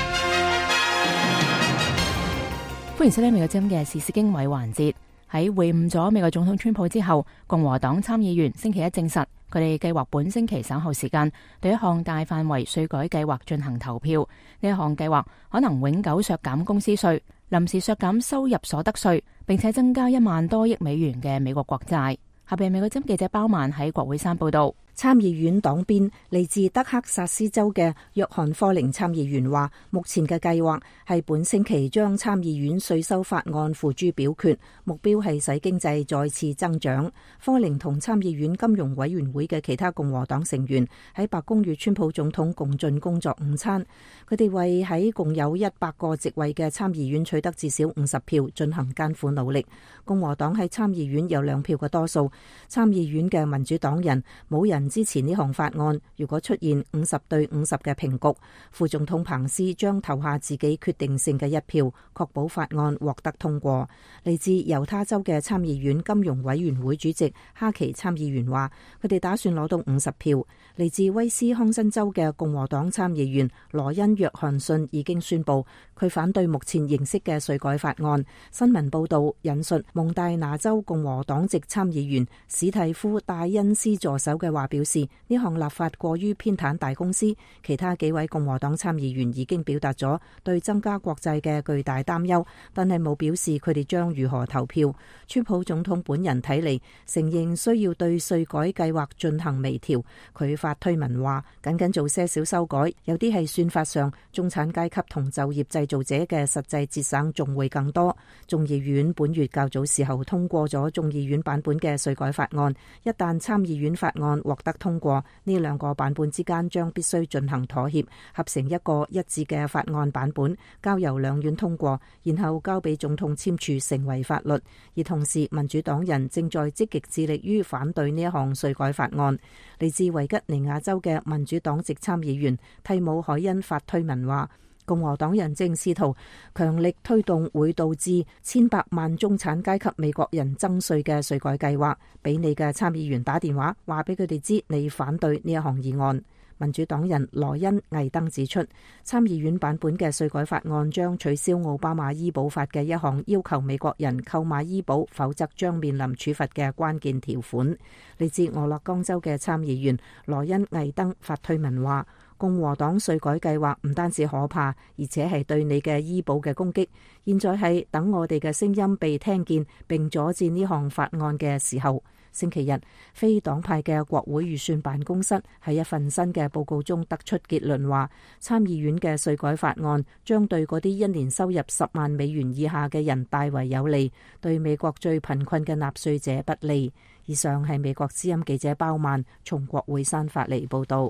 歡迎收聽美國之音嘅時事經緯環節。喺會晤咗美國總統川普之後，共和黨參議員星期一證實，佢哋計劃本星期稍後時間對一項大範圍稅改計劃進行投票。呢一項計劃可能永久削減公司稅、臨時削減收入所得稅，並且增加1萬多億美元嘅美國國債。下邊美國之音記者包曼喺國會山報道。 參議院黨鞭嚟自德克薩斯州嘅約翰科寧參議員話，目前嘅計劃係本星期將參議院稅收法案付諸表決，目標係使經濟再次增長。科寧同參議院金融委員會嘅其他共和黨成員喺白宮與川普總統共進工作午餐，佢哋為喺共有100個席位嘅參議院取得至少50票進行艱苦努力。共和黨喺參議院有2票嘅多數，參議院嘅民主黨人冇人支持呢項法案。如果出現50對50嘅平局，副總統彭斯將投下自己決定性嘅1票，確保法案獲得通過。嚟自猶他州嘅參議院金融委員會主席哈奇參議員話，佢哋打算攞到50票。嚟自威斯康辛州嘅共和黨參議員羅恩約翰遜已經宣布佢反對目前形式嘅稅改法案。新聞報道引述蒙大拿州共和黨籍參議員史蒂夫戴恩斯助手嘅話表示，呢項立法過於偏袒大公司。其他幾位共和黨參議員已經表達咗對增加國債嘅巨大擔憂，但係冇表示佢哋將如何投票。川普總統本人睇嚟承認需要對稅改計劃進行微調。佢發推文話，僅僅做些少修改，有啲係算法上，中產階級同就業製造者嘅實際節省仲會更多。眾議院本月較早時候通過咗眾議院版本嘅稅改法案，一旦參議院法案獲得通過，呢2個版本之間將必須進行妥協，合成一個一致嘅法案版本，交由兩院通過，然後交俾總統簽署成為法律。而同時，民主黨人正在積極致力於反對呢一項稅改法案。嚟自維吉尼亞州嘅民主黨籍參議員蒂姆海恩發推文話，共和黨人正試圖強力推動會導致千百萬中產階級美國人增稅嘅稅改計劃，俾你嘅參議員打電話話俾佢哋知你反對呢一項議案。民主黨人羅恩魏登指出，參議院版本嘅稅改法案將取消奧巴馬醫保法嘅一項要求美國人購買醫保否則將面臨處罰嘅關鍵條款。嚟自俄勒岡州嘅參議員羅恩魏登發推文話，共和黨稅改計劃唔單止可怕，而且係對你嘅醫保嘅攻擊。現在係等我哋嘅聲音被聽見並阻止呢項法案嘅時候。星期日，非黨派嘅國會預算辦公室喺一份新嘅報告中得出結論話，參議院嘅稅改法案將對嗰啲一年收入10萬美元以下嘅人大為有利，對美國最貧困嘅納稅者不利。以上係美國之音記者包曼從國會山發嚟報道。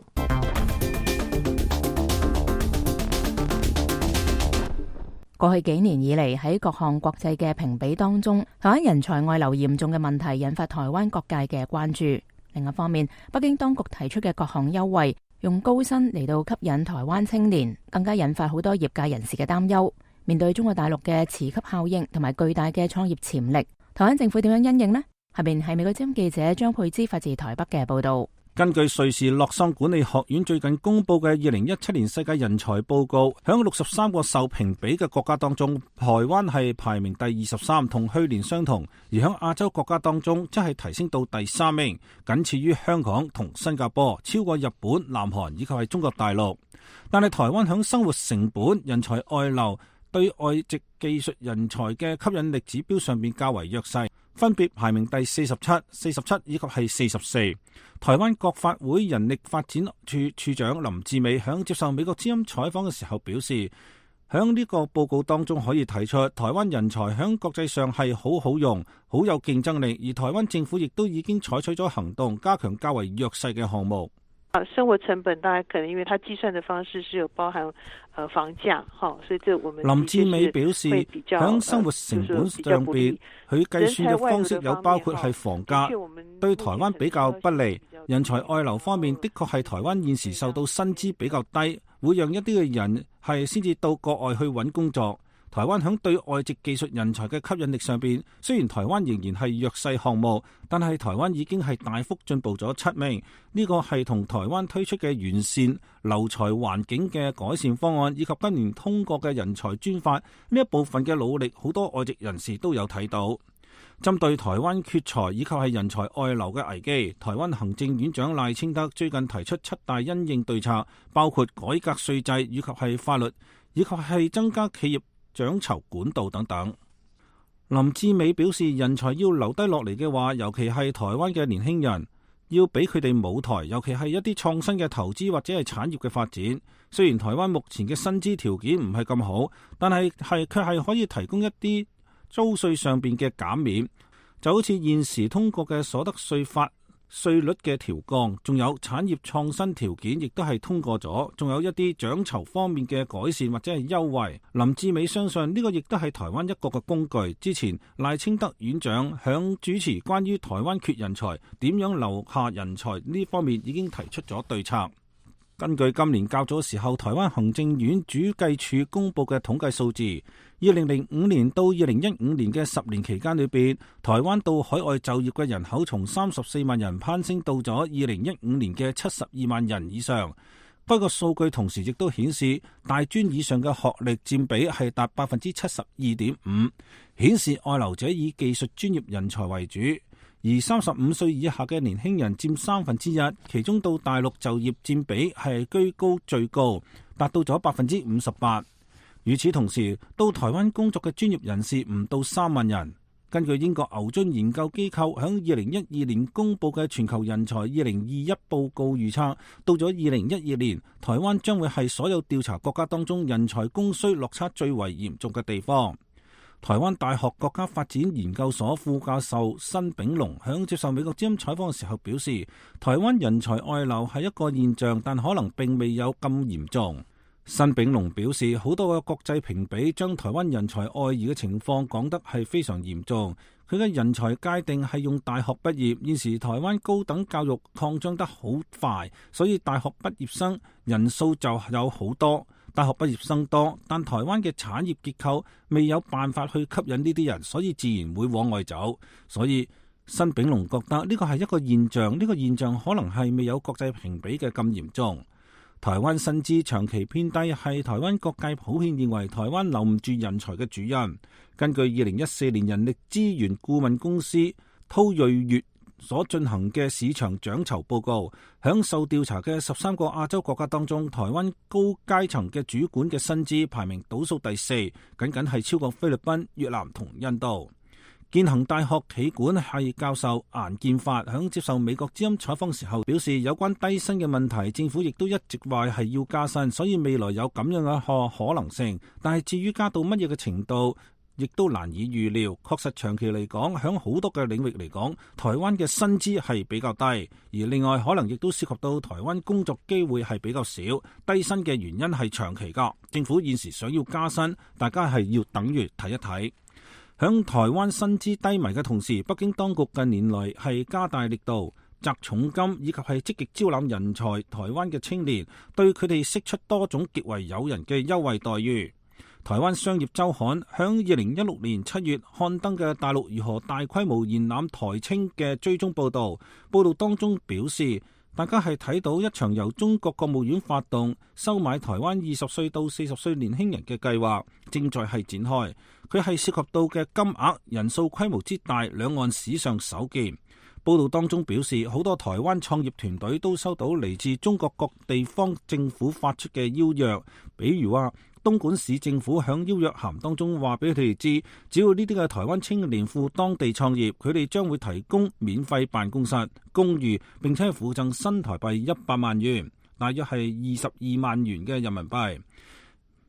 過去幾年以嚟，喺各項國際嘅評比當中，台灣人才外流嚴重嘅問題引發台灣各界嘅關注。另一方面，北京當局提出嘅各項優惠，用高薪嚟到吸引台灣青年，更加引發好多業界人士嘅擔憂。面對中國大陸嘅磁吸效應同埋巨大嘅創業潛力，台灣政府點樣因應呢？下邊係美國之音記者張佩芝發自台北嘅報道。 根據瑞士洛桑管理學院最近公布嘅2017年世界人才報告，響63個受評比嘅國家當中，台灣係排名第23，同去年相同。而響亞洲國家當中，則係提升到第3名，僅次於香港同新加坡，超過日本、南韓以及係中國大陸。但係台灣響生活成本、人才外流、對外籍技術人才嘅吸引力指標上面較為弱勢，分別排名第47、47以及係44。台灣國發會人力發展處處長林志美響接受美國之音採訪嘅時候表示，響呢個報告當中可以睇出台灣人才響國際上係好好用，好有競爭力，而台灣政府亦都已經採取咗行動，加強較為弱勢嘅項目。 生活成本當然可能因為它計算的方式是有包含房價，所以這我們林志美表示，響生活成本上邊，佢計算嘅方式有包括係房價，對台灣比較不利。人才外流方面，的確係台灣現時受到薪資比較低，會讓一啲嘅人係先至到國外去揾工作。台灣響對外籍技術人才嘅吸引力上邊，雖然台灣仍然係弱勢項目，但係台灣已經係大幅進步咗7名。呢個係同台灣推出嘅完善留才環境嘅改善方案，以及今年通過嘅人才專法呢一部分嘅努力，好多外籍人士都有睇到。針對台灣缺才以及係人才外流嘅危機，台灣行政院長賴清德最近提出7大因應對策，包括改革稅制以及係法律，以及係增加企業獎酬管道等等。林志美表示，人才要留低落嚟嘅話，尤其係台灣嘅年輕人，要俾佢哋舞台，尤其係一啲創新嘅投資或者係產業嘅發展。雖然台灣目前嘅薪資條件唔係咁好，但係卻係可以提供一啲租稅上邊嘅減免，就好似現時通過嘅所得稅法稅率嘅調降，仲有產業創新條件亦都係通過咗，仲有一啲獎酬方面嘅改善或者係優惠。林志美相信呢個亦都係台灣一個嘅工具。之前賴清德院長響主持關於台灣缺人才點樣留下人才呢方面已經提出咗對策。根據今年較早時候台灣行政院主計處公布嘅統計數字，2005年到2015年嘅10年期間裏邊，台灣到海外就業嘅人口從34萬人攀升到咗2015年嘅72萬人以上。該個數據同時亦都顯示，大專以上嘅學歷佔比係達72.5%，顯示外流者以技術專業人才為主。而35歲以下嘅年輕人佔1/3，其中到大陸就業佔比係居高最高，達到咗58%。與此同時，到台灣工作嘅專業人士唔到3萬人。根據英國牛津研究機構喺2012年公佈嘅全球人才2021報告預測，到咗2012年，台灣將會係所有調查國家當中人才供需落差最為嚴重嘅地方。台灣大學國家發展研究所副教授辛炳龍響接受美國之音採訪嘅時候表示，台灣人才外流係一個現象，但可能並未有咁嚴重。辛炳龍表示，好多嘅國際評比將台灣人才外移嘅情況講得係非常嚴重。佢嘅人才界定係用大學畢業，現時台灣高等教育擴張得好快，所以大學畢業生人數就有好多。大學畢業生多，但台灣嘅產業結構未有辦法去吸引呢啲人，所以自然會往外走。所以辛炳龍覺得呢個係一個現象，呢個現象可能係未有國際評比嘅咁嚴重。台灣薪資長期偏低係台灣各界普遍認為台灣留唔住人才嘅主因。根據2014年人力資源顧問公司韜睿月所進行嘅市場獎酬報告，響受調查嘅13個亞洲國家當中，台灣高階層嘅主管嘅薪資排名倒數第4，僅僅係超過菲律賓、越南同印度。建行大學企管系教授顏建發響接受美國之音採訪時候表示，有關低薪嘅問題，政府亦都一直話係要加薪，所以未來有咁樣嘅可能性。但係至於加到乜嘢嘅程度，亦都難以預料。確實長期嚟講，響好多嘅領域嚟講，台灣嘅薪資係比較低，而另外可能亦都涉及到台灣工作機會係比較少。低薪嘅原因係長期㗎，政府現時想要加薪，大家係要等於睇一睇。響台灣薪資低迷嘅同時，北京當局近年來係加大力度砸重金，以及係積極招攬人才。台灣嘅青年對佢哋釋出多種極為誘人嘅優惠待遇。台灣商業週刊響2016年7月刊登嘅大陸如何大規模延攬台青嘅追蹤報導當中表示，大家係睇到一場由中國國務院發動收買台灣20歲到40歲年輕人嘅計劃正在係展開，佢係涉及到嘅金額、人數規模之大，兩岸史上首見。報道當中表示，好多台灣創業團隊都收到嚟自中國各地方政府發出嘅邀約，比如話東莞市政府響邀約函當中話俾佢哋知，只要呢啲嘅台灣青年赴當地創業，佢哋將會提供免費辦公室、公寓，並且係附贈新台幣100萬元，大約係22萬元嘅人民幣。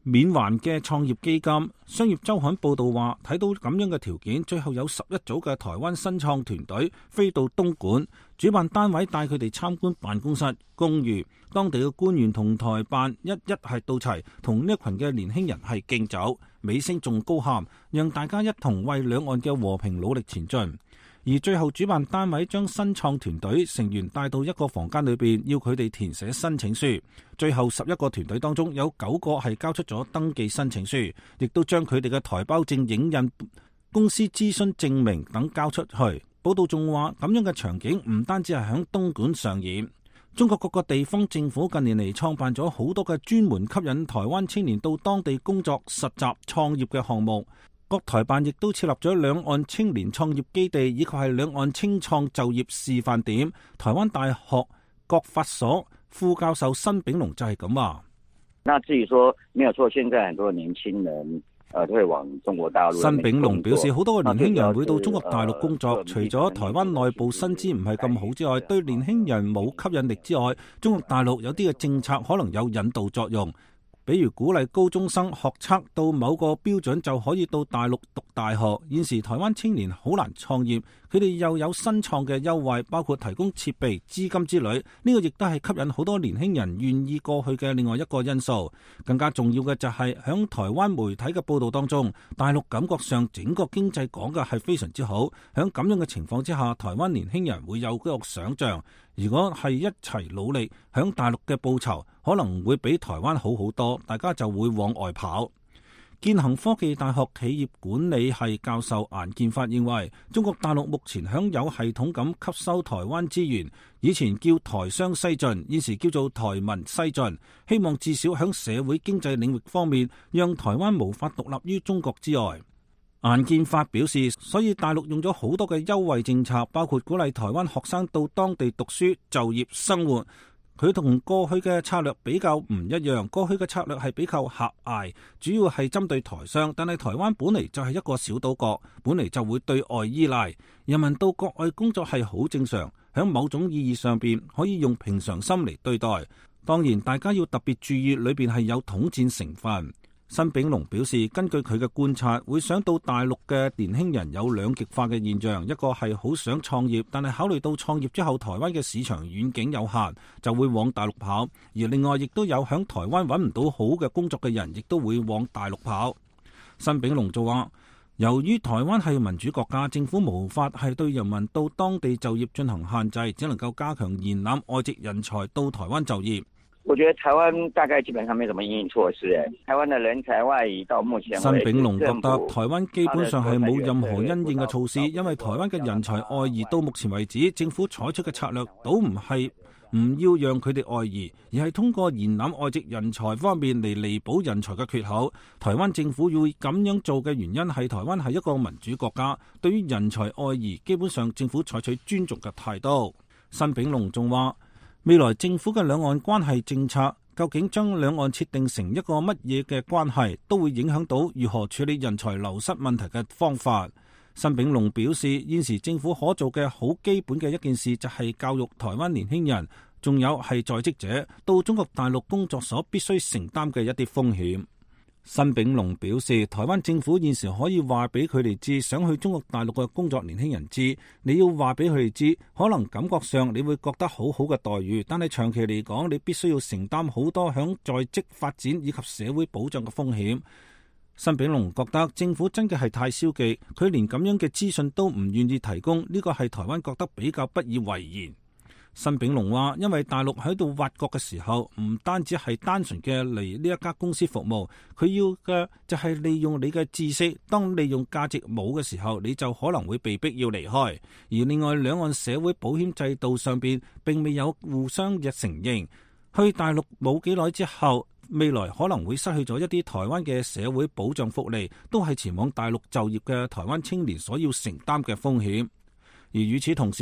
免還嘅創業基金。商業週刊報道話，睇到咁樣嘅條件，最後有11組嘅台灣新創團隊飛到東莞，主辦單位帶佢哋參觀辦公室、公寓，當地嘅官員同台辦一係到齊，同呢一群嘅年輕人係敬酒，尾聲仲高喊，讓大家一同為兩岸嘅和平努力前進。而最後主辦單位將新創團隊成員帶到一個房間裏邊，要佢哋填寫申請書。最後11個團隊當中有9個係交出咗登記申請書，亦都將佢哋嘅台胞證、影印、公司諮詢證明等交出去。報道仲話，咁樣嘅場景唔單止係響東莞上演，中國各個地方政府近年嚟創辦咗好多嘅專門吸引台灣青年到當地工作、實習、創業嘅項目。各台辦亦都設立咗兩岸青年創業基地，以及係兩岸青創就業示範點。台灣大學國法所副教授申炳龍就係咁話。 那至於說沒有錯，現在很多年輕人都會往中國大陸。 申炳龍表示，好多個年輕人會到中國大陸工作，除咗台灣內部薪資唔係咁好之外，對年輕人冇吸引力之外，中國大陸有啲嘅政策可能有引導作用。比如鼓勵高中生學測到某個標準就可以到大陸讀大學。現時台灣青年好難創業，佢哋又有新創嘅優惠，包括提供設備、資金之類。呢個亦都係吸引好多年輕人願意過去嘅另外一個因素。更加重要嘅就係響台灣媒體嘅報道當中，大陸感覺上整個經濟講嘅係非常之好。響咁樣嘅情況之下，台灣年輕人會有嗰個想像，如果係一齊努力，響大陸嘅報酬可能會比台灣好好多，大家就會往外跑。建行科技大學企業管理系教授顏建發認為，中國大陸目前響有系統咁吸收台灣資源，以前叫台商西進，現時叫做台民西進，希望至少響社會經濟領域方面，讓台灣無法獨立於中國之外。顏建發表示，所以大陸用咗好多嘅優惠政策，包括鼓勵台灣學生到當地讀書、就業、生活。佢同過去嘅策略比較唔一樣，過去嘅策略係比較狹隘，主要係針對台商，但係台灣本嚟就係一個小島國，本嚟就會對外依賴，人民到國外工作係好正常，喺某種意義上邊可以用平常心嚟對待。當然，大家要特別注意裏邊係有統戰成分。申炳龍表示，根據佢嘅觀察，會想到大陸嘅年輕人有兩極化嘅現象，一個係好想創業，但係考慮到創業之後台灣嘅市場遠景有限，就會往大陸跑；而另外亦都有響台灣揾唔到好嘅工作嘅人，亦都會往大陸跑。申炳龍就話，由於台灣係民主國家，政府無法係對人民到當地就業進行限制，只能夠加強延攬外籍人才到台灣就業。 我覺得台灣大概基本上沒什麼因應措施。台灣的人才外移到目前為止， 申炳龍覺得台灣基本上係冇任何因應嘅措施，因為台灣嘅人才外移到目前為止，政府採取嘅策略倒唔係唔要讓佢哋外移，而係通過延攬外籍人才方面嚟彌補人才嘅缺口。台灣政府要咁樣做嘅原因係台灣係一個民主國家，對於人才外移，基本上政府採取尊重嘅態度。申炳龍仲話，未來政府嘅兩岸關係政策究竟將兩岸設定成一個乜嘢嘅關係，都會影響到如何處理人才流失問題嘅方法。申炳龍表示，現時政府可做嘅好基本嘅一件事就係教育台灣年輕人，仲有係在職者到中國大陸工作所必須承擔嘅一啲風險。申炳龍表示，台灣政府現時可以話俾佢哋知，想去中國大陸嘅工作年輕人知，你要話俾佢哋知，可能感覺上你會覺得好好嘅待遇，但係長期嚟講，你必須要承擔好多響在職發展以及社會保障嘅風險。申炳龍覺得政府真嘅係太消極，佢連咁樣嘅資訊都唔願意提供，呢個係台灣覺得比較不以為然。申炳龍話，因為大陸喺度挖角嘅時候，唔單止係單純嘅嚟呢一家公司服務，佢要嘅就係利用你嘅知識，當利用價值冇嘅時候，你就可能會被逼要離開。而另外兩岸社會保險制度上邊並未有互相嘅承認，去大陸冇幾耐之後，未來可能會失去咗一啲台灣嘅社會保障福利，都係前往大陸就業嘅台灣青年所要承擔嘅風險。而與此同時，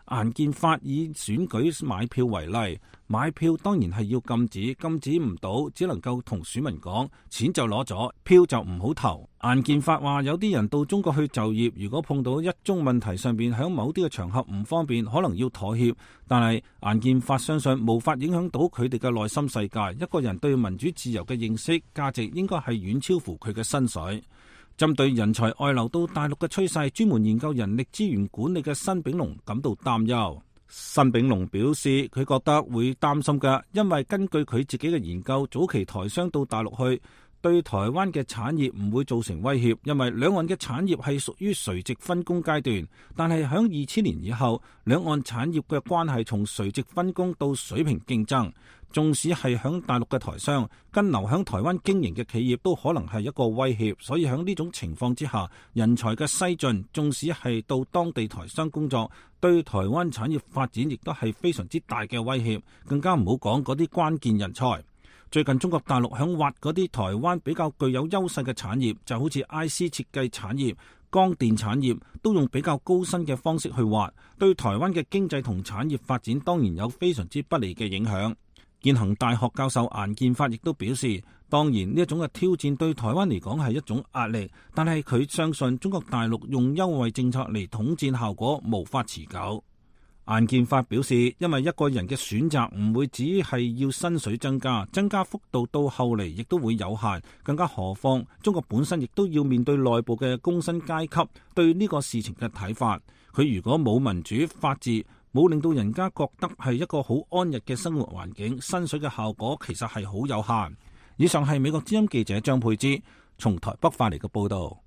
顏建發以選舉買票為例，買票當然係要禁止，禁止唔到，只能夠同選民講，錢就攞咗，票就唔好投。顏建發話有啲人到中國去就業，如果碰到一宗問題上邊響某啲嘅場合唔方便，可能要妥協，但係顏建發相信無法影響到佢哋嘅內心世界。一個人對民主自由嘅認識價值應該係遠超乎佢嘅薪水。針對人才外流到大陸嘅趨勢，專門研究人力資源管理嘅辛炳龍感到擔憂。辛炳龍表示，佢覺得會擔心㗎，因為根據佢自己嘅研究，早期台商到大陸去，對台灣嘅產業唔會造成威脅，因為兩岸嘅產業係屬於垂直分工階段。但係響2000年以後，兩岸產業嘅關係從垂直分工到水平競爭。縱使係響大陸嘅台商跟留響台灣經營嘅企業都可能係一個威脅，所以響呢種情況之下，人才嘅西進，縱使係到當地台商工作，對台灣產業發展亦都係非常之大嘅威脅，更加唔好講嗰啲關鍵人才。最近中國大陸響挖嗰啲台灣比較具有優勢嘅產業，就好似 IC 設計產業、光電產業，都用比較高薪嘅方式去挖，對台灣嘅經濟同產業發展當然有非常之不利嘅影響。建行大學教授顏建發亦都表示，當然呢一種嘅挑戰對台灣嚟講係一種壓力，但係佢相信中國大陸用優惠政策嚟統戰效果無法持久。顏建發表示，因為一個人嘅選擇唔會只係要薪水增加幅度到後嚟亦都會有限，更加何況中國本身亦都要面對內部嘅工薪階級對呢個事情嘅睇法。佢如果冇民主法治，冇令到人家覺得係一個好安逸嘅生活環境，薪水嘅效果其實係好有限。以上係美國之音記者張佩芝從台北發嚟嘅報道。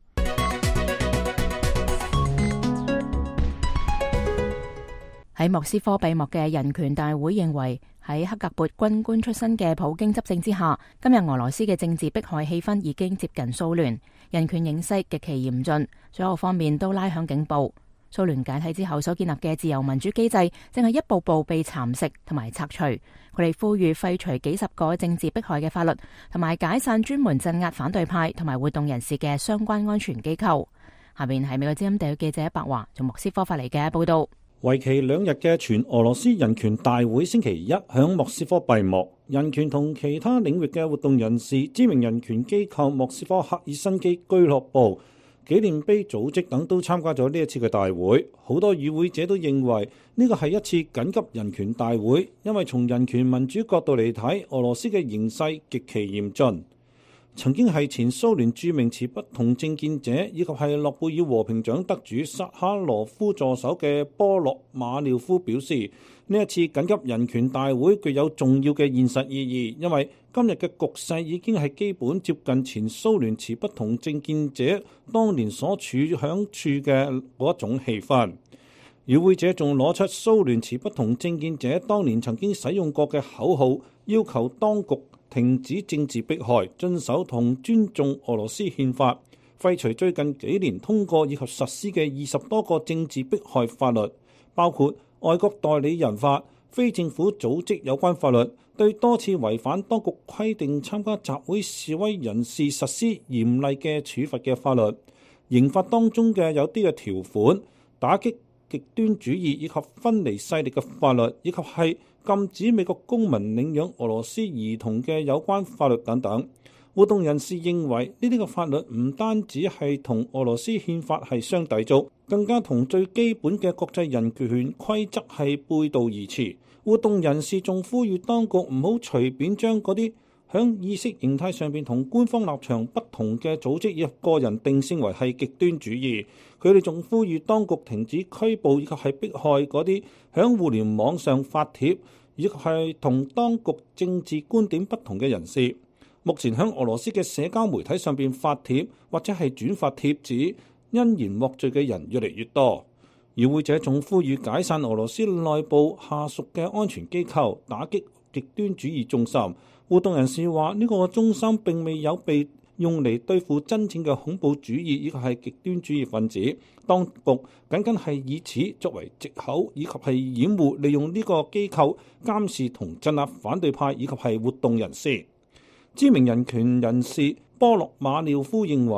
喺莫斯科閉幕嘅人權大會認為，喺克格勃軍官出身嘅普京執政之下，今日俄羅斯嘅政治迫害氣氛已經接近蘇聯，人權形勢極其嚴峻，所有方面都拉響警報。蘇聯解體之後所建立嘅自由民主機制，正係一步步被蠶食同埋拆除。佢哋呼籲廢除幾十個政治迫害嘅法律，同埋解散專門鎮壓反對派同埋活動人士嘅相關安全機構。下面係美國之音特約記者白華從莫斯科發嚟嘅報道。 為期2日嘅全俄羅斯人權大會星期一響莫斯科閉幕，人權同其他領域嘅活動人士、知名人權機構莫斯科赫爾辛基俱樂部、紀念碑組織等都參加咗呢一次嘅大會。好多與會者都認為呢個係一次緊急人權大會，因為從人權民主角度嚟睇，俄羅斯嘅形勢極其嚴峻。曾經係前蘇聯著名持不同政見者，以及係諾貝爾和平獎得主薩哈羅夫助手嘅波洛馬廖夫表示，呢一次緊急人權大會具有重要嘅現實意義，因為今日嘅局勢已經係基本接近前蘇聯持不同政見者當年所處嘅嗰種氣氛。與會者仲攞出蘇聯持不同政見者當年曾經使用過嘅口號，要求當局停止政治迫害，遵守同尊重俄羅斯憲法，廢除最近幾年通過以及實施嘅20多個政治迫害法律，包括外國代理人法、非政府組織有關法律，對多次違反當局規定參加集會示威人士實施嚴厲嘅處罰嘅法律。刑法當中嘅有啲嘅條款，打擊極端主義以及分離勢力嘅法律，以及係禁止美國公民領養俄羅斯兒童嘅有關法律等等。活動人士認為呢啲嘅法律唔單止係同俄羅斯憲法係相抵觸，更加同最基本嘅國際人權規則係背道而馳。活動人士仲呼籲當局唔好隨便將嗰啲響意識形態上邊同官方立場不同嘅組織以及個人定性為係極端主義。佢哋仲呼籲當局停止拘捕以及係迫害嗰啲響互聯網上發帖以及係同當局政治觀點不同嘅人士。目前響俄羅斯嘅社交媒體上邊發帖或者係轉發帖子因言獲罪嘅人越嚟越多。與會者仲呼籲解散俄羅斯內部下屬嘅安全機構，打擊極端主義中心。活動人士話呢個中心並未有被用嚟對付真正嘅恐怖主義以及係極端主義分子，當局僅僅係以此作為藉口以及係掩護，利用呢個機構監視同鎮壓反對派以及係活動人士。知名人權人士波洛馬廖夫認為，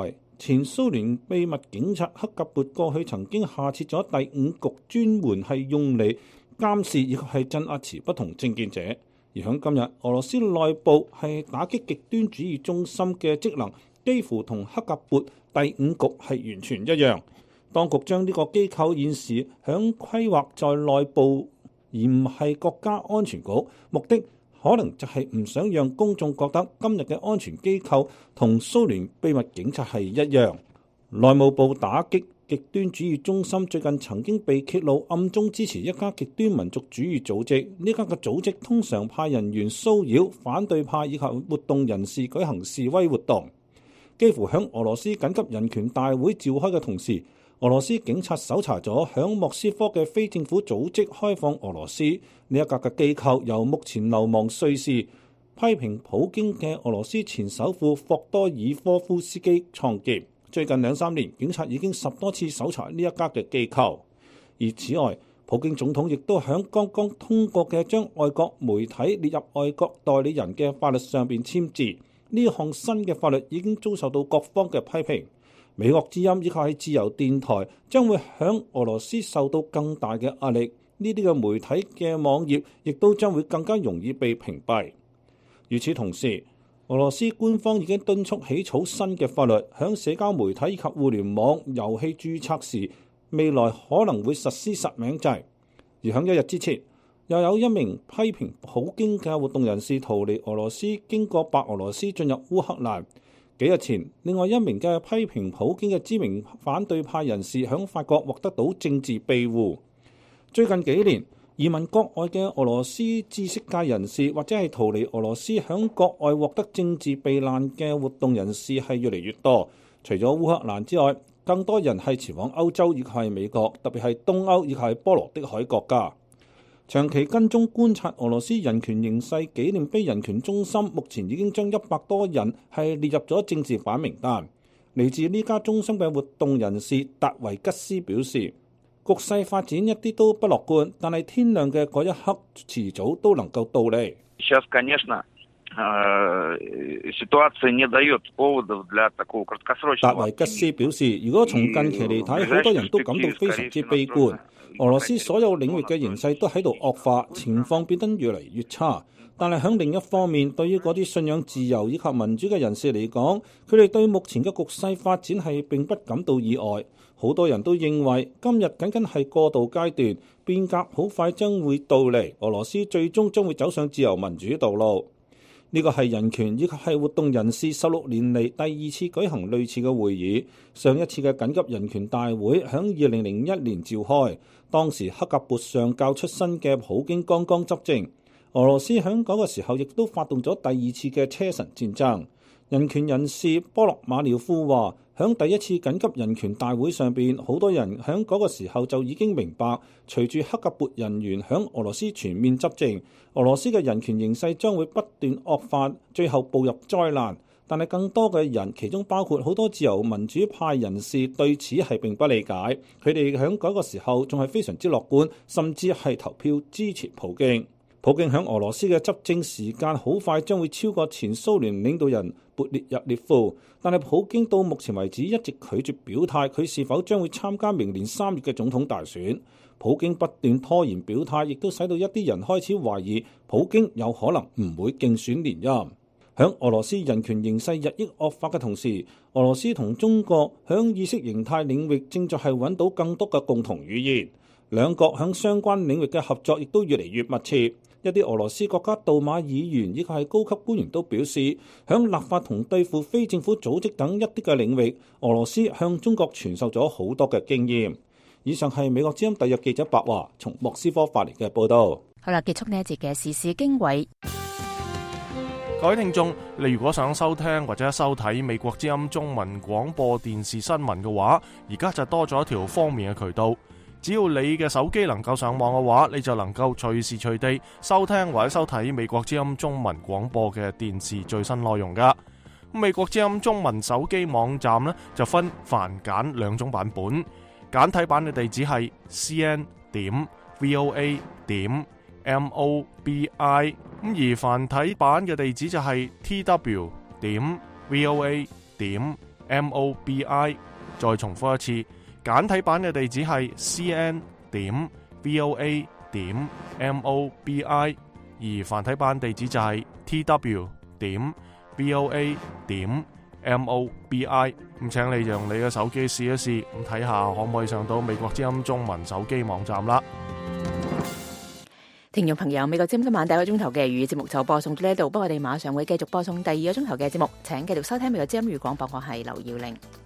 前蘇聯秘密警察克格勃過去曾經下設咗第5局，專門係用嚟監視以及係鎮壓持不同政見者。而響今日，俄羅斯內部係打擊極端主義中心嘅職能，幾乎同克格勃第5局係完全一樣。當局將呢個機構現時響規劃在內部，而唔係國家安全局，目的可能就係唔想讓公眾覺得今日嘅安全機構同蘇聯秘密警察係一樣。內務部打擊極端主義中心最近曾經被揭露暗中支持一家極端民族主義組織，呢家嘅組織通常派人員騷擾反對派以及活動人士舉行示威活動。幾乎響俄羅斯緊急人權大會召開嘅同時，俄羅斯警察搜查咗響莫斯科嘅非政府組織開放俄羅斯呢一格嘅機構，由目前流亡瑞士、批評普京嘅俄羅斯前首富霍多爾科夫斯基創建。最近2-3年，警察已經10多次搜查呢一家嘅機構。而此外，普京總統亦都響剛剛通過嘅將外國媒體列入外國代理人嘅法律上邊簽字。呢項新嘅法律已經遭受到各方嘅批評。美國之音以及係自由電台將會響俄羅斯受到更大嘅壓力。呢啲嘅媒體嘅網頁亦都將會更加容易被屏蔽。與此同時，俄羅斯官方已經敦促起草新嘅法律，響社交媒體以及互聯網遊戲註冊時，未來可能會實施實名制。而響1日之前，又有一名批評普京嘅活動人士逃離俄羅斯，經過白俄羅斯進入烏克蘭。幾日前，另外一名嘅批評普京嘅知名反對派人士響法國獲得到政治庇護。最近幾年，移民國外嘅俄羅斯知識界人士或者係逃離俄羅斯響國外獲得政治避難嘅活動人士係越嚟越多。除咗烏克蘭之外，更多人係前往歐洲以及係美國，特別係東歐以及係波羅的海國家。長期跟蹤觀察俄羅斯人權形勢紀念碑人權中心目前已經將100多人係列入咗政治犯名單。嚟自呢家中心嘅活動人士達維吉斯表示，局勢發展一啲都不樂觀，但係天亮嘅嗰一刻遲早都能夠到嚟。達維吉斯表示，如果從近期嚟睇，好多人都感到非常之悲觀。俄羅斯所有領域嘅形勢都喺度惡化，情況變得越嚟越差。但係響另一方面，對於嗰啲信仰自由以及民主嘅人士嚟講，佢哋對目前嘅局勢發展係並不感到意外。好多人都認為今日僅僅係過渡階段，變革好快將會到嚟，俄羅斯最終將會走上自由民主道路。呢個係人權以及係活動人士16年嚟第2次舉行類似嘅會議。上一次嘅緊急人權大會響2001年召開，當時克格勃上校出身嘅普京剛剛執政。俄羅斯響嗰個時候亦都發動咗第2次嘅車臣戰爭。人權人士波洛馬廖夫話，響第1次緊急人權大會上邊，好多人響嗰個時候就已經明白，隨住克格勃人員響俄羅斯全面執政，俄羅斯嘅人權形勢將會不斷惡化，最後步入災難。但係更多嘅人，其中包括好多自由民主派人士，對此係並不理解。佢哋響嗰個時候仲係非常之樂觀，甚至係投票支持普京。普京響俄羅斯嘅執政時間好快將會超過前蘇聯領導人勃列日涅夫，但係普京到目前為止一直拒絕表態佢是否將會參加明年3月嘅總統大選。普京不斷拖延表態，亦都使到一啲人開始懷疑普京有可能唔會競選連任。響俄羅斯人權形勢日益惡化嘅同時，俄羅斯同中國響意識形態領域正在係揾到更多嘅共同語言，兩國響相關領域嘅合作亦都越嚟越密切。一啲俄羅斯國家杜馬議員以及係高級官員都表示，響立法同對付非政府組織等一啲嘅領域，俄羅斯向中國傳授咗好多嘅經驗。以上係美國之音特約記者白華從莫斯科發嚟嘅報道。 好啦，結束呢一節嘅時事經緯。 各位聽眾，你如果想收聽或者收睇美國之音中文廣播電視新聞嘅話，而家就多咗一條方便嘅渠道。只要你嘅手機能夠上網嘅話，你就能夠隨時隨地收聽或者收睇美國之音中文廣播嘅電視最新內容噶。美國之音中文手機網站呢，就分繁簡2種版本，簡體版嘅地址係 cn.voa.mobi， 而繁體版嘅地址就係 tw.voa.mobi。 MOBI。再重複一次，簡體版嘅地址係 cn.voa.mobi， 而繁體版地址就係 tw.voa.mobi。咁請你用你嘅手機試一試，咁睇下可唔可以上到美國之音中文手機網站啦。 聽眾朋友，美國之音今晚第一個鐘頭嘅粵語節目就播送到呢度，不過我哋馬上會繼續播送第二個鐘頭嘅節目，請繼續收聽美國之音粵語廣播，我係劉耀玲。